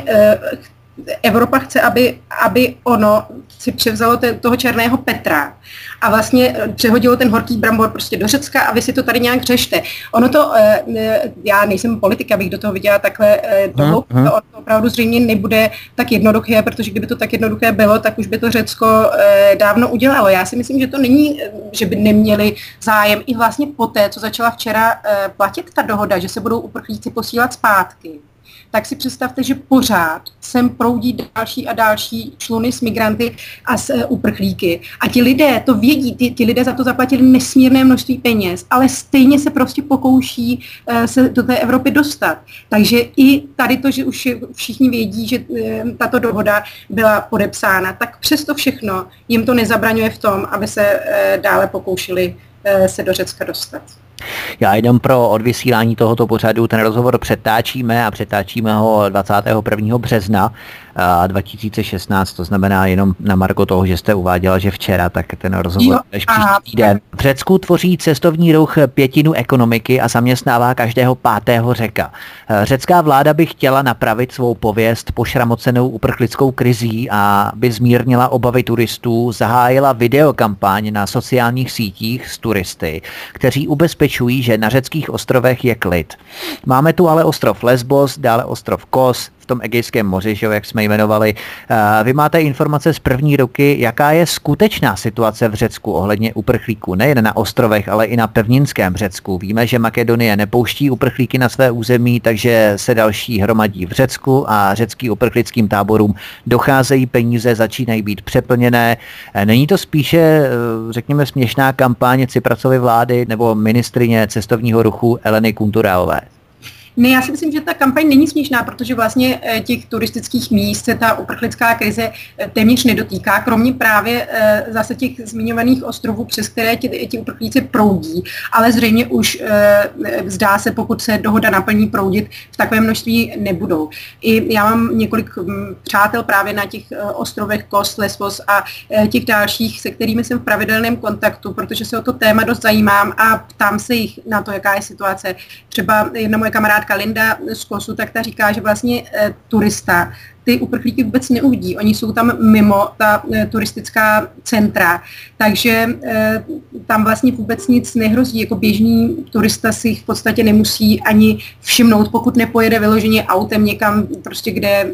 Evropa chce, aby ono si převzalo toho černého Petra a vlastně přehodilo ten horký brambor prostě do Řecka a vy si to tady nějak řešte. Ono to, já nejsem politik, abych do toho viděla takhle ono to opravdu zřejmě nebude tak jednoduché, protože kdyby to tak jednoduché bylo, tak už by to Řecko dávno udělalo. Já si myslím, že to není, že by neměli zájem i vlastně poté, co začala včera platit ta dohoda, že se budou uprchlíci posílat zpátky. Tak si představte, že pořád sem proudí další a další čluny s migranty a s uprchlíky. A ti lidé to vědí, ti lidé za to zaplatili nesmírné množství peněz, ale stejně se prostě pokouší se do té Evropy dostat. Takže i tady to, že už všichni vědí, že tato dohoda byla podepsána, tak přesto všechno jim to nezabraňuje v tom, aby se dále pokoušeli se do Řecka dostat. Já jenom pro odvysílání tohoto pořadu ten rozhovor přetáčíme ho 21. března 2016, to znamená jenom na margo toho, že jste uváděla, že včera, tak ten rozhovor až příští týden. V Řecku tvoří cestovní ruch 1/5 ekonomiky a zaměstnává každého 5. Řeka. Řecká vláda by chtěla napravit svou pověst pošramocenou uprchlickou krizí a by zmírnila obavy turistů, zahájila videokampaň na sociálních sítích s turisty, kteří ubezpečují, že na řeckých ostrovech je klid. Máme tu ale ostrov Lesbos, dále ostrov Kos, v tom Egejském moři, že, jak jsme jmenovali. Vy máte informace z první ruky, jaká je skutečná situace v Řecku ohledně uprchlíků, nejen na ostrovech, ale i na pevninském Řecku. Víme, že Makedonie nepouští uprchlíky na své území, takže se další hromadí v Řecku a řeckým uprchlickým táborům docházejí peníze, začínají být přeplněné. Není to spíše, řekněme, směšná kampaň Tsiprasovy vlády nebo ministryně cestovního ruchu Eleny Kunturálové? Ne, já si myslím, že ta kampaň není směšná, protože vlastně těch turistických míst se ta uprchlická krize téměř nedotýká, kromě právě zase těch zmiňovaných ostrovů, přes které ti uprchlíci proudí, ale zřejmě už zdá se, pokud se dohoda naplní, proudit v takovém množství nebudou. I já mám několik přátel právě na těch ostrovech Kos, Lesbos a těch dalších, se kterými jsem v pravidelném kontaktu, protože se o to téma dost zajímám a ptám se jich na to, jaká je situace. Třeba jedna moje kamarádka Linda z Kosu, tak ta říká, že vlastně turista ty uprchlíky vůbec neuvidí. Oni jsou tam mimo ta turistická centra, takže tam vlastně vůbec nic nehrozí. Jako běžný turista si jich v podstatě nemusí ani všimnout, pokud nepojede vyloženě autem někam, prostě kde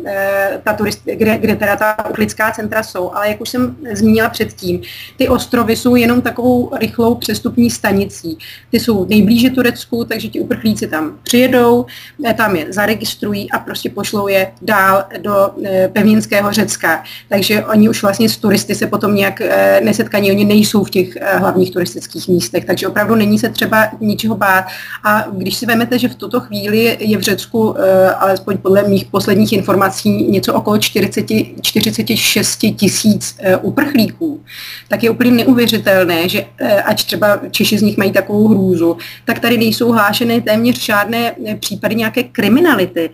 teda ta uprchlická centra jsou. Ale jak už jsem zmínila předtím, ty ostrovy jsou jenom takovou rychlou přestupní stanicí. Ty jsou nejblíže Turecku, takže ti uprchlíci tam přijedou, tam je zaregistrují a prostě pošlou je dál do pevninského Řecka. Takže oni už vlastně s turisty se potom nějak nesetkaní, oni nejsou v těch hlavních turistických místech, takže opravdu není se třeba ničeho bát. A když si vezmete, že v tuto chvíli je v Řecku, alespoň podle mých posledních informací, něco okolo 46 000 uprchlíků, tak je úplně neuvěřitelné, že ať třeba Češi z nich mají takovou hrůzu, tak tady nejsou hlášené téměř žádné případy nějaké kriminality.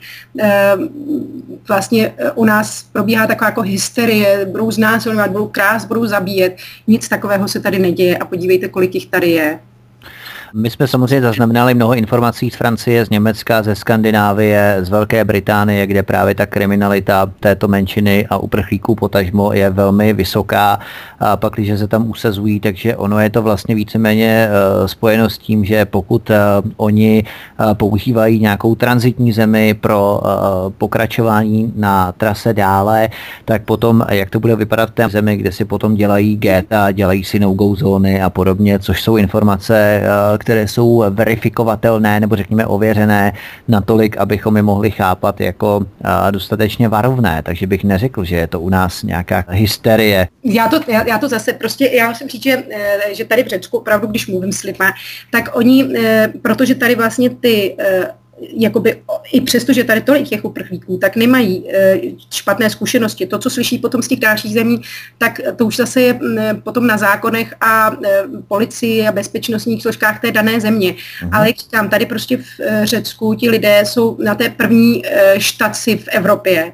Vlastně u nás probíhá taková jako hysterie, budou znásilňovat, budou krást, budou zabíjet. Nic takového se tady neděje a podívejte, kolik jich tady je. My jsme samozřejmě zaznamenali mnoho informací z Francie, z Německa, ze Skandinávie, z Velké Británie, kde právě ta kriminalita této menšiny a uprchlíků potažmo je velmi vysoká. A pak, když se tam usazují, takže ono je to vlastně víceméně spojeno s tím, že pokud oni používají nějakou tranzitní zemi pro pokračování na trase dále, tak potom, jak to bude vypadat v té zemi, kde si potom dělají geta, dělají si no-go zóny a podobně, což jsou informace, které jsou verifikovatelné nebo řekněme ověřené natolik, abychom je mohli chápat jako dostatečně varovné. Takže bych neřekl, že je to u nás nějaká hysterie. Já to zase prostě, já musím říct, že tady v Řecku opravdu, když mluvím s lidma, tak oni, protože tady vlastně ty jakoby i přesto, že tady tolik těch uprchlíků, tak nemají špatné zkušenosti. To, co slyší potom z těch dalších zemí, tak to už zase je potom na zákonech a policii a bezpečnostních složkách té dané země. Ale jak říkám, tady prostě v Řecku ti lidé jsou na té první štaci v Evropě.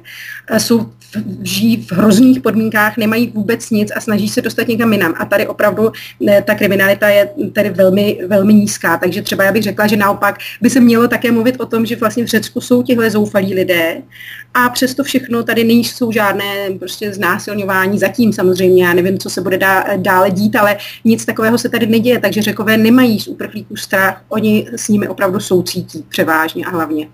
Žijí v hrozných podmínkách, nemají vůbec nic a snaží se dostat někam jinam. A tady opravdu ta kriminalita je tady velmi, velmi nízká. Takže třeba já bych řekla, že naopak by se mělo také mluvit o tom, že vlastně v Řecku jsou tihle zoufalí lidé a přesto všechno tady nejsou žádné prostě znásilňování. Zatím samozřejmě, já nevím, co se bude dále dít, ale nic takového se tady neděje. Takže Řekové nemají z uprchlíků strach, oni s nimi opravdu soucítí převážně a hlavně.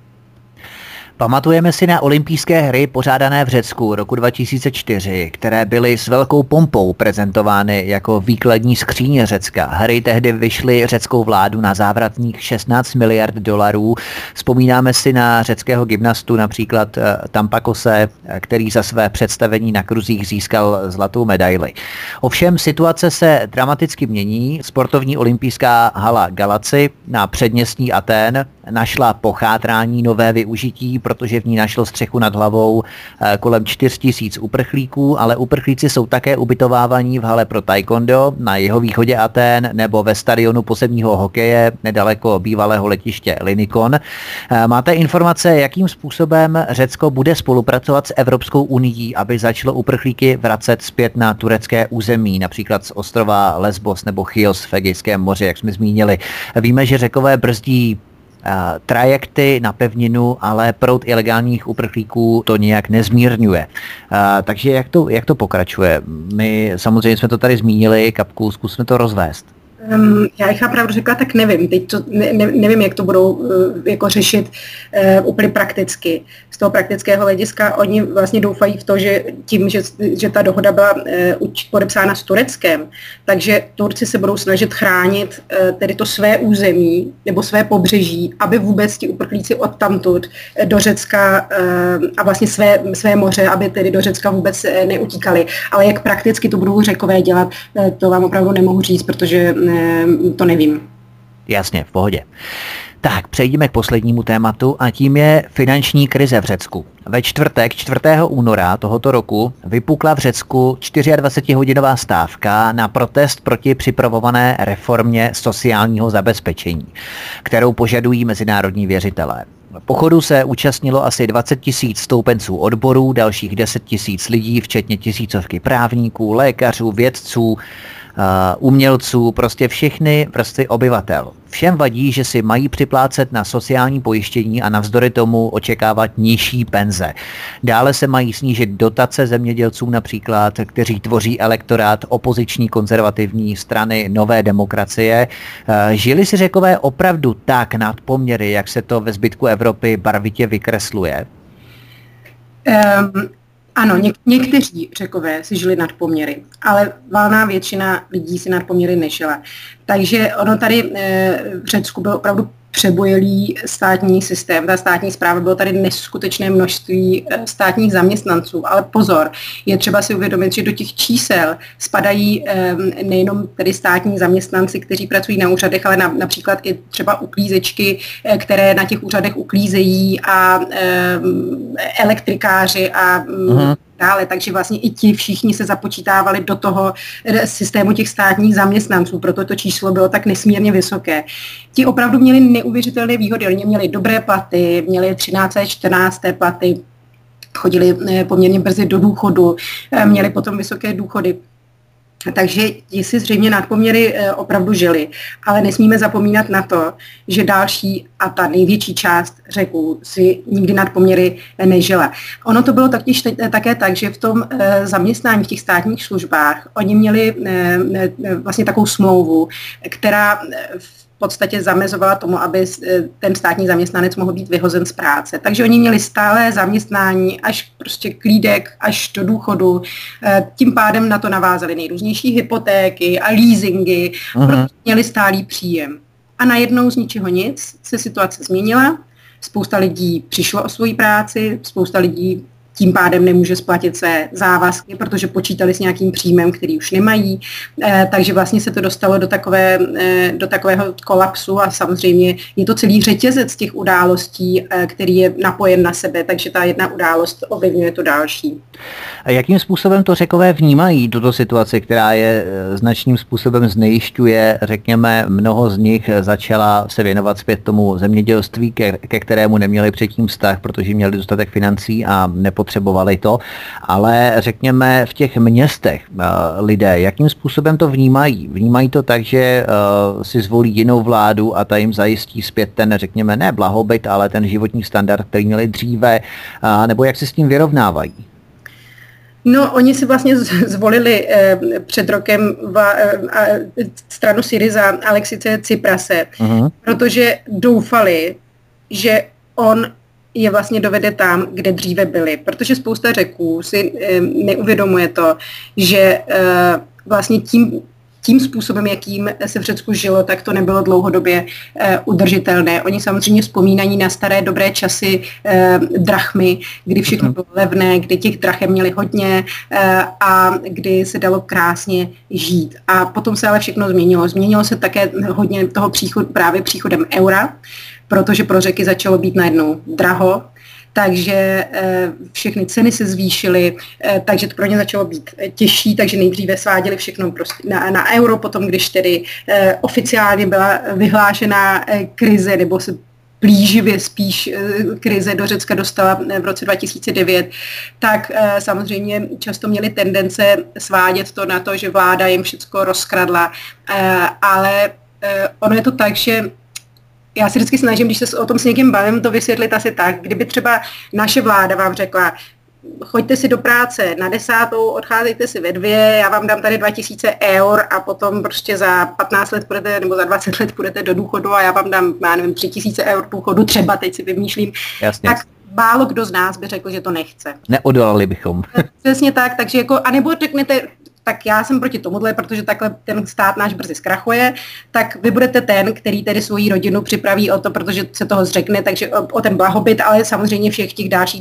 Pamatujeme si na olympijské hry pořádané v Řecku roku 2004, které byly s velkou pompou prezentovány jako výkladní skříně Řecka. Hry tehdy vyšly řeckou vládu na závratných 16 miliard dolarů. Vzpomínáme si na řeckého gymnastu, například Tampakose, který za své představení na kruzích získal zlatou medaili. Ovšem situace se dramaticky mění. Sportovní olympijská hala Galaci na předměstí Atén našla po chátrání nové využití, protože v ní našlo střechu nad hlavou kolem 4 000 uprchlíků, ale uprchlíci jsou také ubytovávaní v hale pro taekwondo na jihovýchodě Atén nebo ve stadionu pozemního hokeje nedaleko bývalého letiště Linikon. Máte informace, jakým způsobem Řecko bude spolupracovat s Evropskou unií, aby začalo uprchlíky vracet zpět na turecké území, například z ostrova Lesbos nebo Chios v Egejském moři, jak jsme zmínili. Víme, že Řekové brzdí trajekty na pevninu, ale proud ilegálních uprchlíků to nějak nezmírňuje. Takže jak to pokračuje? My samozřejmě jsme to tady zmínili, Kapku, zkusme to rozvést. Já bych pravdu řekla, tak nevím. Teď to, nevím, jak to budou jako řešit úplně prakticky. Z toho praktického hlediska oni vlastně doufají v to, že tím, že ta dohoda byla podepsána s Tureckem, takže Turci se budou snažit chránit tedy to své území nebo své pobřeží, aby vůbec ti uprchlíci odtamtud do Řecka a vlastně své moře, aby tedy do Řecka vůbec neutíkali. Ale jak prakticky to budou Řekové dělat, to vám opravdu nemohu říct, protože to nevím. Jasně, v pohodě. Tak, přejdeme k poslednímu tématu a tím je finanční krize v Řecku. Ve čtvrtek 4. února tohoto roku vypukla v Řecku 24hodinová stávka na protest proti připravované reformě sociálního zabezpečení, kterou požadují mezinárodní věřitelé. Pochodu se účastnilo asi 20 000 stoupenců odborů, dalších 10 000 lidí, včetně tisícovky právníků, lékařů, vědců umělců, prostě všechny vrstvy obyvatel. Všem vadí, že si mají připlácet na sociální pojištění a navzdory tomu očekávat nižší penze. Dále se mají snížit dotace zemědělcům například, kteří tvoří elektorát opoziční konzervativní strany Nové demokracie. Žili si Řekové opravdu tak nad poměry, jak se to ve zbytku Evropy barvitě vykresluje? Ano, někteří Řekové si žili nad poměry, ale valná většina lidí si nad poměry nežila. Takže ono tady v Řecku byl opravdu přebujelý státní systém. Ta státní správa, bylo tady neskutečné množství státních zaměstnanců, ale pozor, je třeba si uvědomit, že do těch čísel spadají nejenom tedy státní zaměstnanci, kteří pracují na úřadech, ale například i třeba uklízečky, které na těch úřadech uklízejí a elektrikáři a dále, takže vlastně i ti všichni se započítávali do toho systému těch státních zaměstnanců, proto to číslo bylo tak nesmírně vysoké. Ti opravdu měli neuvěřitelné výhody, oni měli dobré platy, měli 13. 14. platy, chodili poměrně brzy do důchodu, měli potom vysoké důchody. Takže ti si zřejmě nadpoměry opravdu žili, ale nesmíme zapomínat na to, že další a ta největší část Řeků si nikdy nadpoměry nežila. Ono to bylo také tak, že v tom zaměstnání v těch státních službách oni měli vlastně takovou smlouvu, která v podstatě zamezovala tomu, aby ten státní zaměstnanec mohl být vyhozen z práce. Takže oni měli stálé zaměstnání až prostě klídek, až do důchodu. Tím pádem na to navázali nejrůznější hypotéky a leasingy, protože měli stálý příjem. A najednou z ničeho nic se situace změnila. Spousta lidí přišlo o svoji práci, spousta lidí tím pádem nemůže splatit své závazky, protože počítali s nějakým příjmem, který už nemají. Takže vlastně se to dostalo do takového kolapsu a samozřejmě je to celý řetězec těch událostí, který je napojen na sebe, takže ta jedna událost ovlivňuje tu další. A jakým způsobem to Řekové vnímají tuto situaci, která je značným způsobem znejišťuje, řekněme, mnoho z nich začala se věnovat zpět tomu zemědělství, ke kterému neměli předtím vztah, protože měli dostatek financí a nepotřebovali to, ale řekněme v těch městech lidé, jakým způsobem to vnímají? Vnímají to tak, že si zvolí jinou vládu a ta jim zajistí zpět ten, řekněme, ne blahobyt, ale ten životní standard, který měli dříve, nebo jak se s tím vyrovnávají? No, oni si vlastně zvolili před rokem stranu Syriza Alexice Tsiprase, protože doufali, že on je vlastně dovede tam, kde dříve byli. Protože spousta Řeků si neuvědomuje to, že vlastně tím způsobem, jakým se v Řecku žilo, tak to nebylo dlouhodobě udržitelné. Oni samozřejmě vzpomínají na staré dobré časy drachmy, kdy všechno bylo levné, kdy těch drachem měli hodně a kdy se dalo krásně žít. A potom se ale všechno změnilo. Změnilo se také hodně toho právě příchodem eura, protože pro Řeky začalo být najednou draho, takže všechny ceny se zvýšily, takže to pro ně začalo být těžší, takže nejdříve sváděli všechno prostě na euro, potom když tedy oficiálně byla vyhlášená krize, nebo se plíživě spíš krize do Řecka dostala v roce 2009, tak samozřejmě často měli tendence svádět to na to, že vláda jim všechno rozkradla, ale ono je to tak, že já si vždycky snažím, když se o tom s někým bavím, to vysvětlit asi tak, kdyby třeba naše vláda vám řekla, choďte si do práce na 10, odcházejte si ve 2, já vám dám tady 2000 eur a potom prostě za 15 let půjdete, nebo za 20 let půjdete do důchodu a já vám dám, já nevím, 3000 eur důchodu, třeba teď si vymýšlím. Jasně. Tak málo kdo z nás by řekl, že to nechce. Neodolali bychom. Přesně tak, takže jako, anebo řeknete, tak já jsem proti tomuhle, protože takhle ten stát náš brzy zkrachuje, tak vy budete ten, který tedy svoji rodinu připraví o to, protože se toho zřekne, takže o ten blahobyt, ale samozřejmě všech těch dalších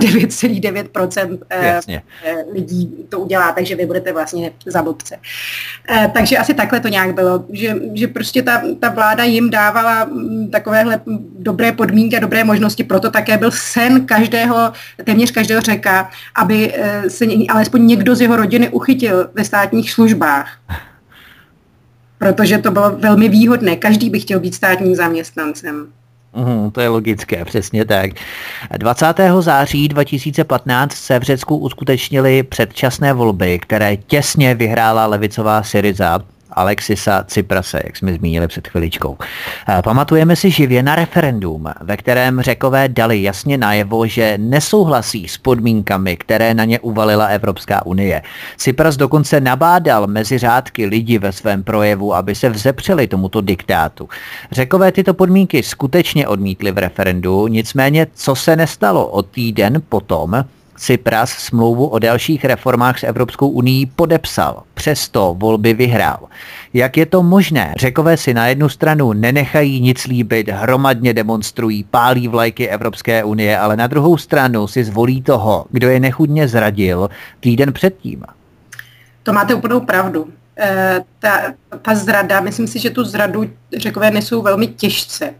99,9% lidí to udělá, takže vy budete vlastně za blbce. Takže asi takhle to nějak bylo, že prostě ta vláda jim dávala takovéhle dobré podmínky a dobré možnosti, proto také byl sen téměř každého Řeka, aby se alespoň někdo z jeho rodiny uchytil ve státních službách. Protože to bylo velmi výhodné. Každý by chtěl být státním zaměstnancem. To je logické, přesně tak. 20. září 2015 se v Řecku uskutečnily předčasné volby, které těsně vyhrála levicová Syriza Alexisa Tsiprase, jak jsme zmínili před chviličkou. Pamatujeme si živě na referendum, ve kterém Řekové dali jasně najevo, že nesouhlasí s podmínkami, které na ně uvalila Evropská unie. Tsipras dokonce nabádal mezi řádky lidi ve svém projevu, aby se vzepřeli tomuto diktátu. Řekové tyto podmínky skutečně odmítli v referendu, nicméně co se nestalo o týden potom, Tsipras smlouvu o dalších reformách s Evropskou unií podepsal, přesto volby vyhrál. Jak je to možné? Řekové si na jednu stranu nenechají nic líbit, hromadně demonstrují, pálí vlajky Evropské unie, ale na druhou stranu si zvolí toho, kdo je nechutně zradil týden předtím. To máte úplnou pravdu. Ta zrada, myslím si, že tu zradu Řekové nesou velmi těžce.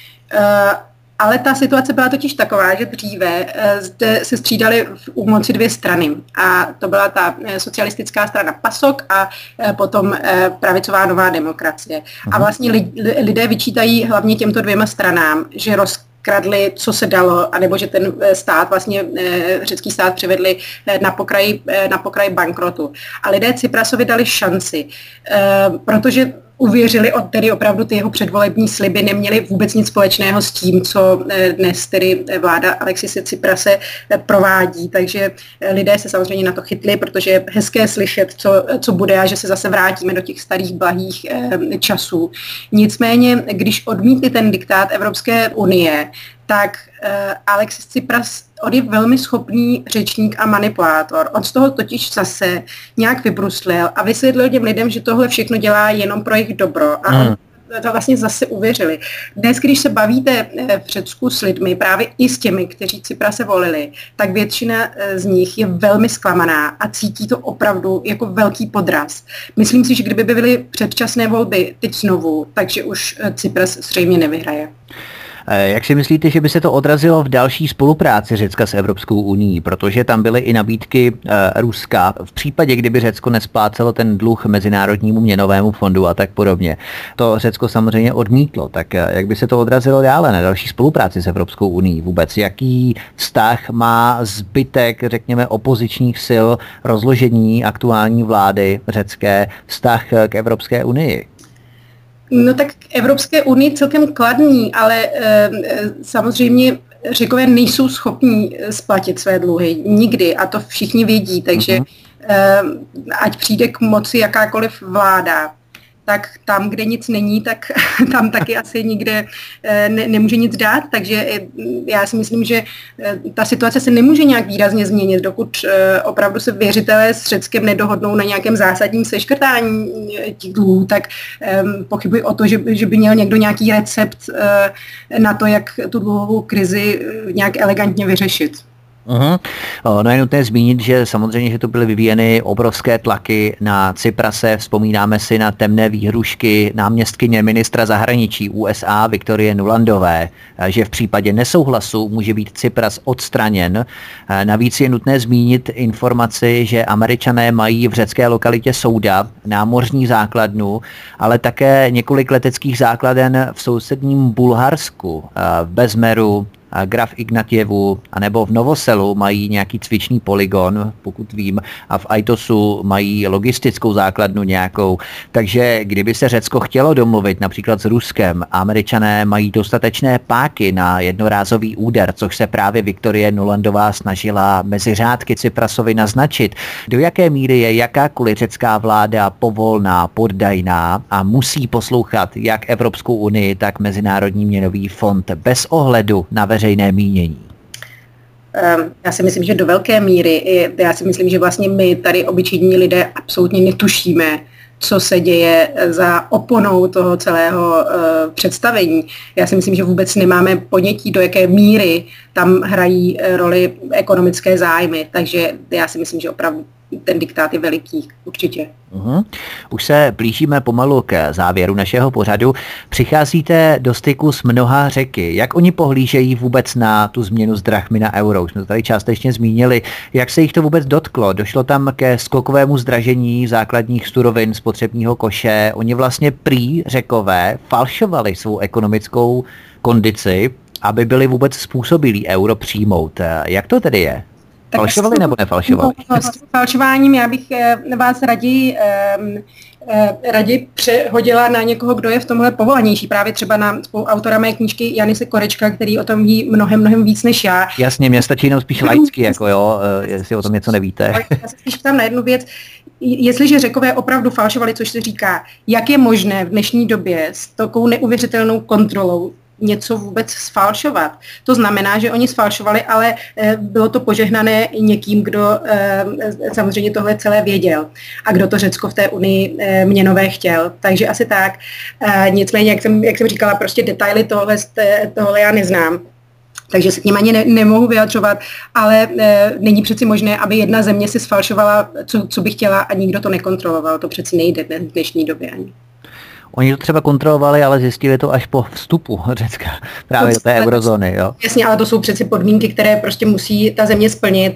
Ale ta situace byla totiž taková, že dříve zde se střídaly u moci dvě strany. A to byla ta socialistická strana PASOK a potom pravicová Nová demokracie. A vlastně lidé vyčítají hlavně těmto dvěma stranám, že kradli, co se dalo, anebo že ten stát, vlastně řecký stát přivedli na pokraj bankrotu. A lidé Tsiprasovi dali šanci, protože uvěřili, tedy opravdu ty jeho předvolební sliby neměly vůbec nic společného s tím, co dnes tedy vláda Alexise Tsiprase provádí. Takže lidé se samozřejmě na to chytli, protože je hezké slyšet, co bude a že se zase vrátíme do těch starých blahých časů. Nicméně, když odmítli ten diktát Evropské unie, tak Alexis Tsipras, on je velmi schopný řečník a manipulátor. On z toho totiž zase nějak vybruslil a vysvětlil těm lidem, že tohle všechno dělá jenom pro jejich dobro. A on to vlastně zase uvěřili. Dnes, když se bavíte v Řecku s lidmi, právě i s těmi, kteří Tsiprase volili, tak většina z nich je velmi zklamaná a cítí to opravdu jako velký podraz. Myslím si, že kdyby byly předčasné volby teď znovu, takže už Tsipras zřejmě nevyhraje. Jak si myslíte, že by se to odrazilo v další spolupráci Řecka s Evropskou unií, protože tam byly i nabídky Ruska v případě, kdyby Řecko nesplácelo ten dluh Mezinárodnímu měnovému fondu a tak podobně. To Řecko samozřejmě odmítlo, tak jak by se to odrazilo dále na další spolupráci s Evropskou unií vůbec? Jaký vztah má zbytek, řekněme, opozičních sil, rozložení aktuální vlády řecké, vztah k Evropské unii? No tak k Evropské unii celkem kladný, ale samozřejmě Řekové nejsou schopní splatit své dluhy. Nikdy. A to všichni vědí. Takže ať přijde k moci jakákoliv vláda, tak tam, kde nic není, tak tam taky asi nikde nemůže nic dát. Takže já si myslím, že ta situace se nemůže nějak výrazně změnit, dokud opravdu se věřitelé s Řeckem nedohodnou na nějakém zásadním seškrtání těch dluhů, tak pochybuji o to, že by měl někdo nějaký recept na to, jak tu dluhovou krizi nějak elegantně vyřešit. No je nutné zmínit, že samozřejmě, že to byly vyvíjeny obrovské tlaky na Tsiprase. Vzpomínáme si na temné výhrušky náměstkyně ministra zahraničí USA Viktorie Nulandové, že v případě nesouhlasu může být Tsipras odstraněn. Navíc je nutné zmínit informaci, že Američané mají v řecké lokalitě Souda námořní základnu, ale také několik leteckých základen v sousedním Bulharsku, v Bezmeru, Graf Ignatjevu, anebo v Novoselu mají nějaký cvičný polygon, pokud vím, a v Aitosu mají logistickou základnu nějakou. Takže kdyby se Řecko chtělo domluvit například s Ruskem, Američané mají dostatečné páky na jednorázový úder, což se právě Viktorie Nulandová snažila mezi řádky Tsiprasovi naznačit, do jaké míry je jakákoliv řecká vláda povolná, poddajná a musí poslouchat jak Evropskou unii, tak Mezinárodní měnový fond bez ohledu na veřejné mínění. Já si myslím, že do velké míry. Já si myslím, že vlastně my tady obyčejní lidé absolutně netušíme, co se děje za oponou toho celého představení. Já si myslím, že vůbec nemáme ponětí, do jaké míry tam hrají roli ekonomické zájmy. Takže já si myslím, že opravdu ten diktát je veliký, určitě. Už se blížíme pomalu k závěru našeho pořadu. Přicházíte do styku s mnoha Řeky. Jak oni pohlížejí vůbec na tu změnu z drachmy na euro? Už jsme to tady částečně zmínili. Jak se jich to vůbec dotklo? Došlo tam ke skokovému zdražení základních surovin, spotřebního koše. Oni vlastně prý Řekové falšovali svou ekonomickou kondici, aby byli vůbec způsobilí euro přijmout. Jak to tedy je? Falšovali nebo nefalšovali? S falšováním já bych vás raději přehodila na někoho, kdo je v tomhle povolanější. Právě třeba na autora mé knížky Janise Korečka, který o tom ví mnohem víc než já. Jasně, mě stačí jenom spíš laicky, jako jo, jestli o tom něco nevíte. Já se spíš ptám na jednu věc. Jestliže Řekové opravdu falšovali, což se říká, jak je možné v dnešní době s takovou neuvěřitelnou kontrolou něco vůbec sfalšovat. To znamená, že oni sfalšovali, ale bylo to požehnané někým, kdo samozřejmě tohle celé věděl a kdo to Řecko v té unii měnové chtěl. Takže asi tak. Nicméně, jak jsem říkala, prostě detaily tohle já neznám. Takže se k ním ani nemohu vyjadřovat, ale není přeci možné, aby jedna země si sfalšovala, co by chtěla a nikdo to nekontroloval. To přeci nejde v dnešní době ani. Oni to třeba kontrolovali, ale zjistili to až po vstupu Řecka právě do té eurozóny. Jo? Jasně, ale to jsou přeci podmínky, které prostě musí ta země splnit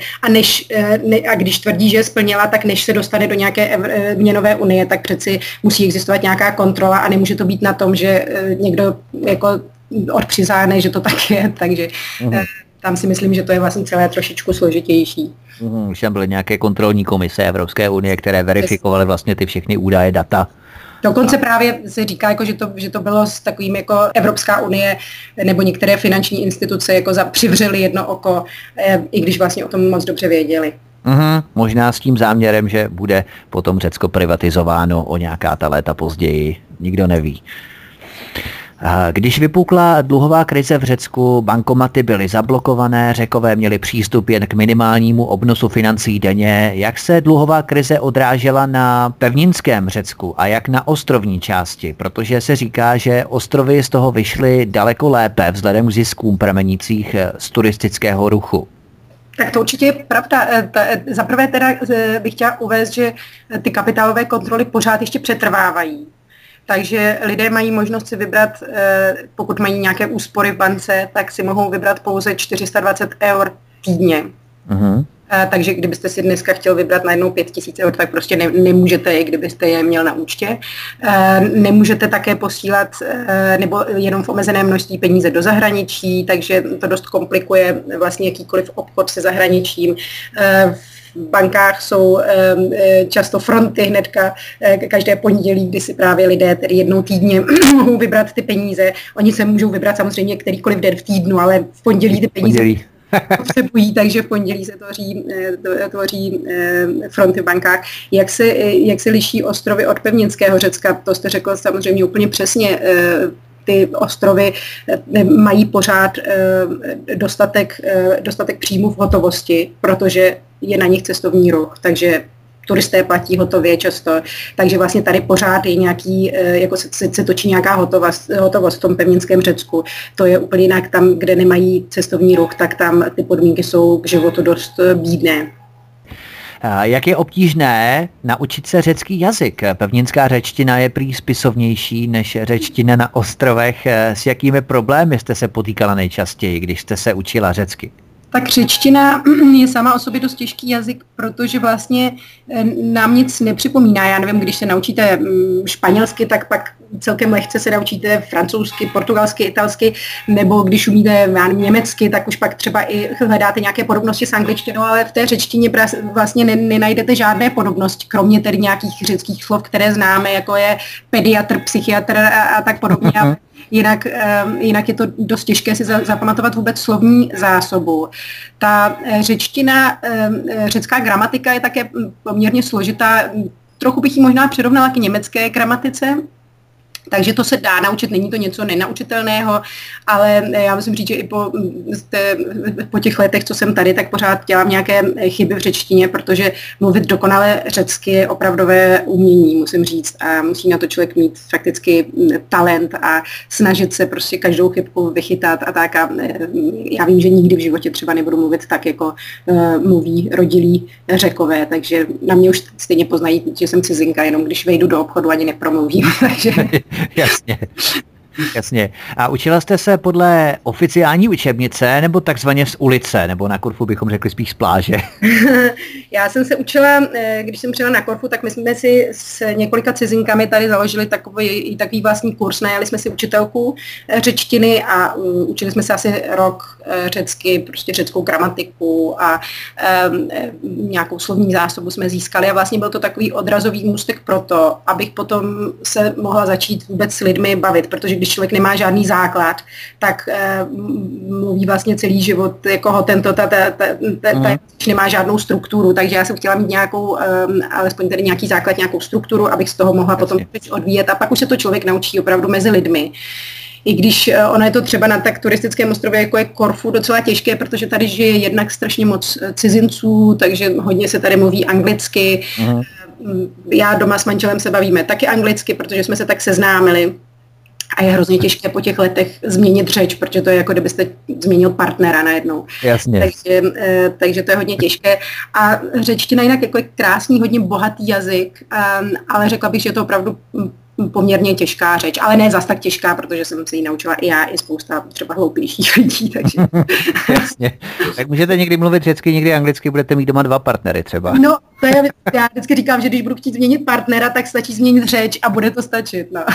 a když tvrdí, že je splnila, tak než se dostane do nějaké měnové unie, tak přeci musí existovat nějaká kontrola a nemůže to být na tom, že někdo jako odpřizáhne, že to tak je, takže tam si myslím, že to je vlastně celé trošičku složitější. Už tam byly nějaké kontrolní komise Evropské unie, které verifikovaly vlastně ty všechny údaje, data. Dokonce právě se říká, jako, že to bylo s takovým jako Evropská unie nebo některé finanční instituce jako přivřeli jedno oko, i když vlastně o tom moc dobře věděli. Možná s tím záměrem, že bude potom Řecko privatizováno o nějaká ta léta později, nikdo neví. Když vypukla dluhová krize v Řecku, bankomaty byly zablokované, Řekové měli přístup jen k minimálnímu obnosu financí denně. Jak se dluhová krize odrážela na pevninském Řecku a jak na ostrovní části? Protože se říká, že ostrovy z toho vyšly daleko lépe vzhledem k ziskům pramenících z turistického ruchu. Tak to určitě je pravda. Zaprvé teda bych chtěla uvést, že ty kapitálové kontroly pořád ještě přetrvávají. Takže lidé mají možnost si vybrat, pokud mají nějaké úspory v bance, tak si mohou vybrat pouze 420 eur týdně. Takže kdybyste si dneska chtěl vybrat najednou 5000 eur, tak prostě nemůžete je, kdybyste je měl na účtě. Nemůžete také posílat nebo jenom v omezeném množství peníze do zahraničí, takže to dost komplikuje vlastně jakýkoliv obchod se zahraničím. V bankách jsou často fronty hnedka každé pondělí, kdy si právě lidé tedy jednou týdně mohou vybrat ty peníze. Oni se můžou vybrat samozřejmě kterýkoliv den v týdnu, ale v pondělí ty peníze potřebují, takže v pondělí se tvoří fronty v bankách. Jak se liší ostrovy od pevninského Řecka, to jste řekl samozřejmě úplně přesně. Ty ostrovy mají pořád dostatek příjmů v hotovosti, protože je na nich cestovní ruch, takže turisté platí hotově často, takže vlastně tady pořád je nějaký, jako se točí nějaká hotovost v tom pevninském Řecku. To je úplně jinak tam, kde nemají cestovní ruch, tak tam ty podmínky jsou k životu dost bídné. Jak je obtížné naučit se řecký jazyk? Pevninská řečtina je prý spisovnější než řečtina na ostrovech. S jakými problémy jste se potýkala nejčastěji, když jste se učila řecky? Tak řečtina je sama o sobě dost těžký jazyk, protože vlastně nám nic nepřipomíná. Já nevím, když se naučíte španělsky, tak pak celkem lehce se naučíte francouzsky, portugalsky, italsky, nebo když umíte německy, tak už pak třeba i hledáte nějaké podobnosti s angličtinou, ale v té řečtině vlastně nenajdete žádné podobnosti, kromě tedy nějakých řeckých slov, které známe, jako je pediatr, psychiatr a tak podobně. Jinak je to dost těžké si zapamatovat vůbec slovní zásobu. Ta řečtina, řecká gramatika je také poměrně složitá. Trochu bych ji možná přirovnala k německé gramatice. Takže to se dá naučit, není to něco nenaučitelného, ale já musím říct, že i po těch letech, co jsem tady, tak pořád dělám nějaké chyby v řečtině, protože mluvit dokonale řecky je opravdové umění, musím říct, a musí na to člověk mít fakticky talent a snažit se prostě každou chybku vychytat a tak. A já vím, že nikdy v životě třeba nebudu mluvit tak, jako mluví rodilí Řekové, takže na mě už stejně poznají, že jsem cizinka, jenom když vejdu do obchodu, ani nepromluvím, takže... Jasně. Jasně. A učila jste se podle oficiální učebnice nebo takzvaně z ulice, nebo na Korfu bychom řekli spíš z pláže? Já jsem se učila, když jsem přijela na Korfu, tak my jsme si s několika cizinkami tady založili takový vlastní kurz, najali jsme si učitelku řečtiny a učili jsme se asi rok řecky, prostě řeckou gramatiku a nějakou slovní zásobu jsme získali a vlastně byl to takový odrazový můstek pro to, abych potom se mohla začít vůbec s lidmi bavit, protože když člověk nemá žádný základ, tak mluví vlastně celý život jako hotentota, nemá žádnou strukturu, takže já jsem chtěla mít nějakou, alespoň tedy nějaký základ, nějakou strukturu, abych z toho mohla potom odvíjet a pak už se to člověk naučí opravdu mezi lidmi. I když ono je to třeba na tak turistickém ostrově, jako je Korfu, docela těžké, protože tady žije jednak strašně moc cizinců, takže hodně se tady mluví anglicky. Já doma s manželem se bavíme taky anglicky, protože jsme se tak seznámili. A je hrozně těžké po těch letech změnit řeč, protože to je jako kdybyste změnil partnera najednou. Jasně. Takže to je hodně těžké. A řečtina jinak jako je krásný, hodně bohatý jazyk, ale řekla bych, že je to opravdu poměrně těžká řeč, ale ne zas tak těžká, protože jsem se ji naučila i já, i spousta třeba hloupějších lidí, takže... Jasně. Tak můžete někdy mluvit řecky, někdy anglicky, budete mít doma 2 partnery třeba. No, to je, já vždycky říkám, že když budu chtít změnit partnera, tak stačí změnit řeč a bude to stačit, no.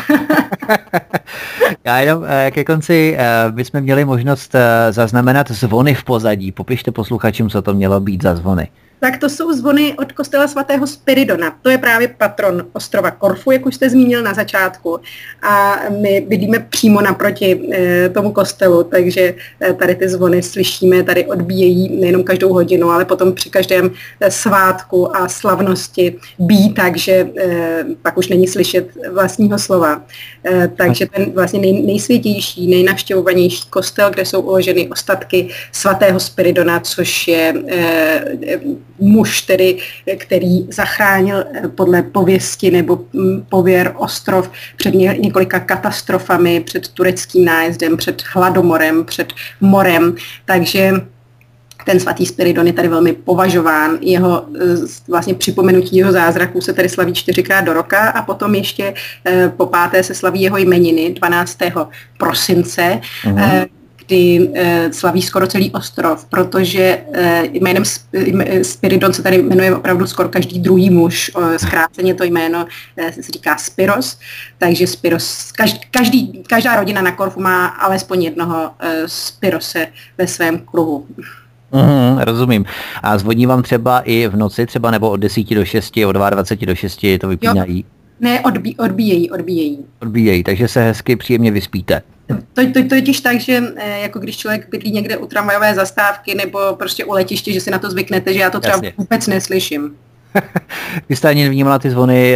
Já jenom ke konci bychom měli možnost zaznamenat zvony v pozadí. Popište posluchačům, co to mělo být za zvony. Tak to jsou zvony od kostela svatého Spiridona. To je právě patron ostrova Korfu, jak už jste zmínil na začátku. A my bydlíme přímo naproti tomu kostelu, takže tady ty zvony slyšíme, tady odbíjejí nejenom každou hodinu, ale potom při každém svátku a slavnosti bíjí tak, že pak už není slyšet vlastního slova. Takže ten vlastně nejsvětější, nejnavštěvovanější kostel, kde jsou uloženy ostatky svatého Spiridona, což je muž, tedy, který zachránil podle pověsti nebo pověr ostrov před několika katastrofami, před tureckým nájezdem, před hladomorem, před morem. Takže ten svatý Spiridon je tady velmi považován. Jeho vlastně připomenutí jeho zázraků se tady slaví 4krát do roka a potom ještě po 5. se slaví jeho jmeniny 12. prosince, kdy slaví skoro celý ostrov, protože jménem Spiridon se tady jmenuje opravdu skoro každý druhý muž. Zkráceně to jméno se říká Spiros, takže Spiros, každá rodina na Korfu má alespoň jednoho Spirose ve svém kruhu. Rozumím. A zvoní vám třeba i v noci, třeba nebo od 10 do 6, od 22 do 6 to vypínají? Jo. Ne, odbíjejí. Odbíjejí, takže se hezky příjemně vyspíte. To je těž tak, že jako když člověk bydlí někde u tramvajové zastávky nebo prostě u letiště, že si na to zvyknete, že já to třeba Jasně. vůbec neslyším. Vy jste ani nevnímala ty zvony?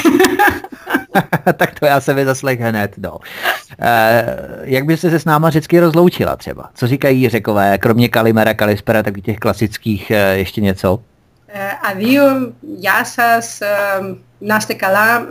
Tak to já se vyzaslech hned, no. Jak byste se s náma řecky rozloučila třeba? Co říkají Řekové, kromě Kalimera, Kalispera, tak těch klasických ještě něco? Adio, jasas, naste kala.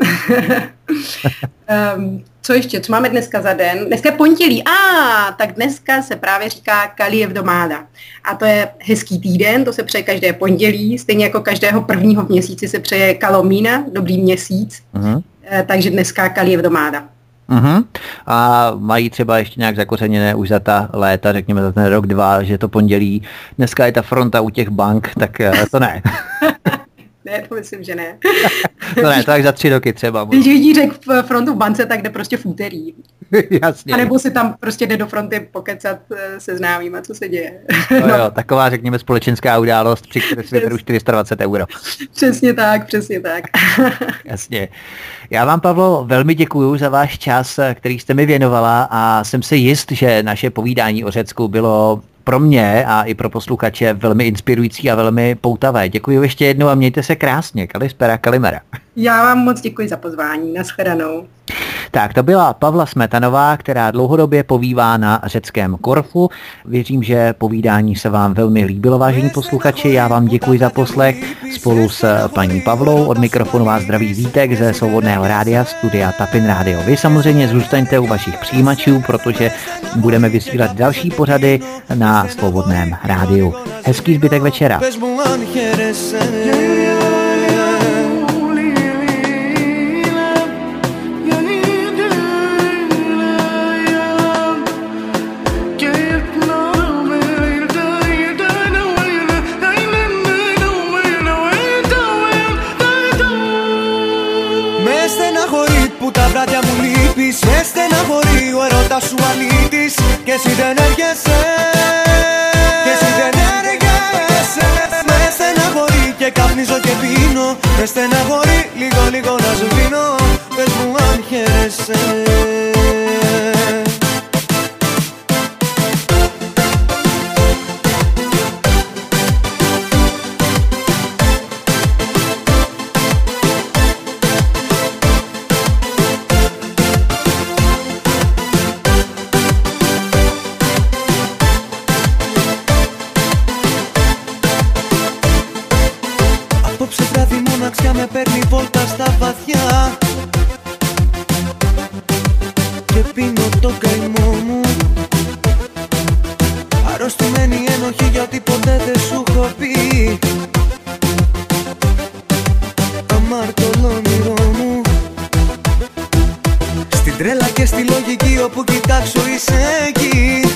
Co ještě? Co máme dneska za den? Dneska je pondělí. Tak dneska se právě říká Kaliev domáda. A to je hezký týden, to se přeje každé pondělí, stejně jako každého prvního v měsíci se přeje Kalomína, dobrý měsíc. Takže dneska Kaliev domáda. A mají třeba ještě nějak zakořeněné už za ta léta, řekněme za ten rok, 2, že to pondělí, dneska je ta fronta u těch bank, tak to ne. Ne, to myslím, že ne. To ne, to tak za 3 roky třeba. Když vidí řek v frontu v bance, tak jde prostě v úterý. Jasně. A nebo si tam prostě jde do fronty pokecat se známýma, co se děje. No jo, taková, řekněme, společenská událost, při které si vyberu 420 €. Přesně tak. Jasně. Já vám, Pavlo, velmi děkuju za váš čas, který jste mi věnovala a jsem si jist, že naše povídání o Řecku bylo pro mě a i pro posluchače velmi inspirující a velmi poutavé. Děkuji ještě jednou a mějte se krásně. Kalispera, Kalimera. Já vám moc děkuji za pozvání. Nashledanou. Tak, to byla Pavla Smetanová, která dlouhodobě pobývá na řeckém Korfu. Věřím, že povídání se vám velmi líbilo, vážení posluchači. Já vám děkuji za poslech. Spolu s paní Pavlou od mikrofonu vás zdraví Vítek ze Svobodného rádia, studia Tapin Radio. Vy samozřejmě zůstaňte u vašich přijímačů, protože budeme vysílat další pořady na Svobodném rádiu. Hezký zbytek večera. Βράδια μου λείπεις, με στεναχωρεί ο έρωτας σου αλήτης. Και εσύ δεν έρχεσαι, και εσύ δεν έρχεσαι. Με στεναχωρεί και καπνίζω και πίνω. Με στεναχωρεί λίγο λίγο να σβήνω. Πες μου αν χαίρεσαι. Με παίρνει βόλτα στα βαθιά και πίνω το καημό μου. Αρρωστημένη ένοχη γιατί ποτέ δεν σου έχω πει. Αμάρτωλο όνειρό μου. Στην τρέλα και στη λογική όπου κοιτάξω είσαι εκεί.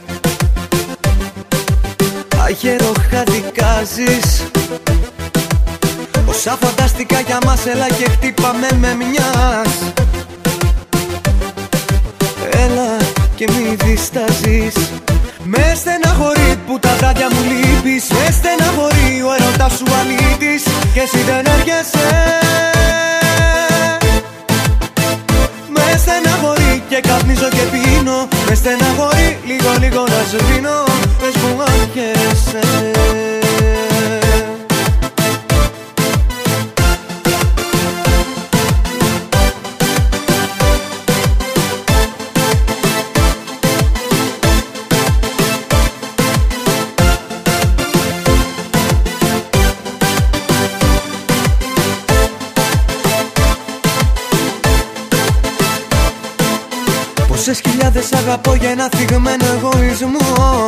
Αγέροχα δικάζεις. Όσα φανταστικά για μας, έλα και χτύπαμε με μιας. Έλα και μη διστάζεις. Με στεναχωρεί που τα βράδια μου λείπεις. Με στεναχωρεί ο έρωτας σου αλήτης. Και εσύ δεν έρχεσαι. Με στεναχωρεί και καπνίζω και πίνω. Με στεναχωρεί λίγο λίγο να σβήνω. Πες μου αν χαίρεσαι. Πόσες χιλιάδες αγαπώ για ένα θυγμένο εγωισμό.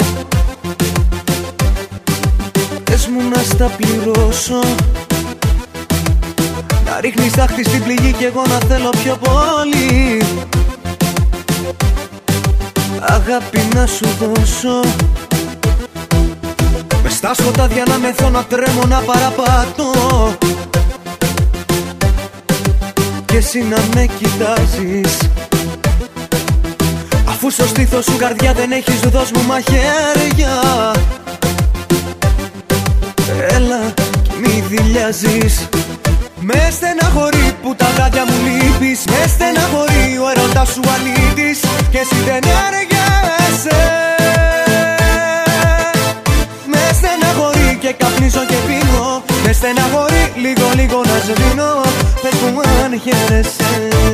Πες μου να στα πληρώσω. Να ρίχνεις δάχτυ στην πληγή κι εγώ να θέλω πιο πολύ. Αγάπη να σου δώσω. Μες στα σκοτάδια να μεθώ, να τρέμω, να παραπατώ. Και εσύ να με κοιτάζεις. Αφού στο στήθος σου καρδιά δεν έχεις, δώσ' μου μαχαίρια. Έλα κι μη δειλιάζεις. Με στεναχωρεί που τα βράδια μου λείπεις. Με στεναχωρεί ο έρωτας σου αλήτης. Και εσύ δεν έρχεσαι. Με στεναχωρεί και καπνίζω και πίνω. Με στεναχωρεί λίγο λίγο να σβήνω. Πες μου αν χαίρεσαι.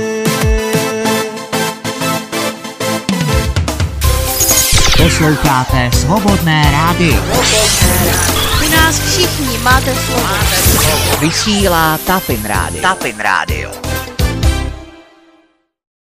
Posloucháte Svobodné rádio. Vy nás všichni máte slovo. Vysílá Tapin rádio.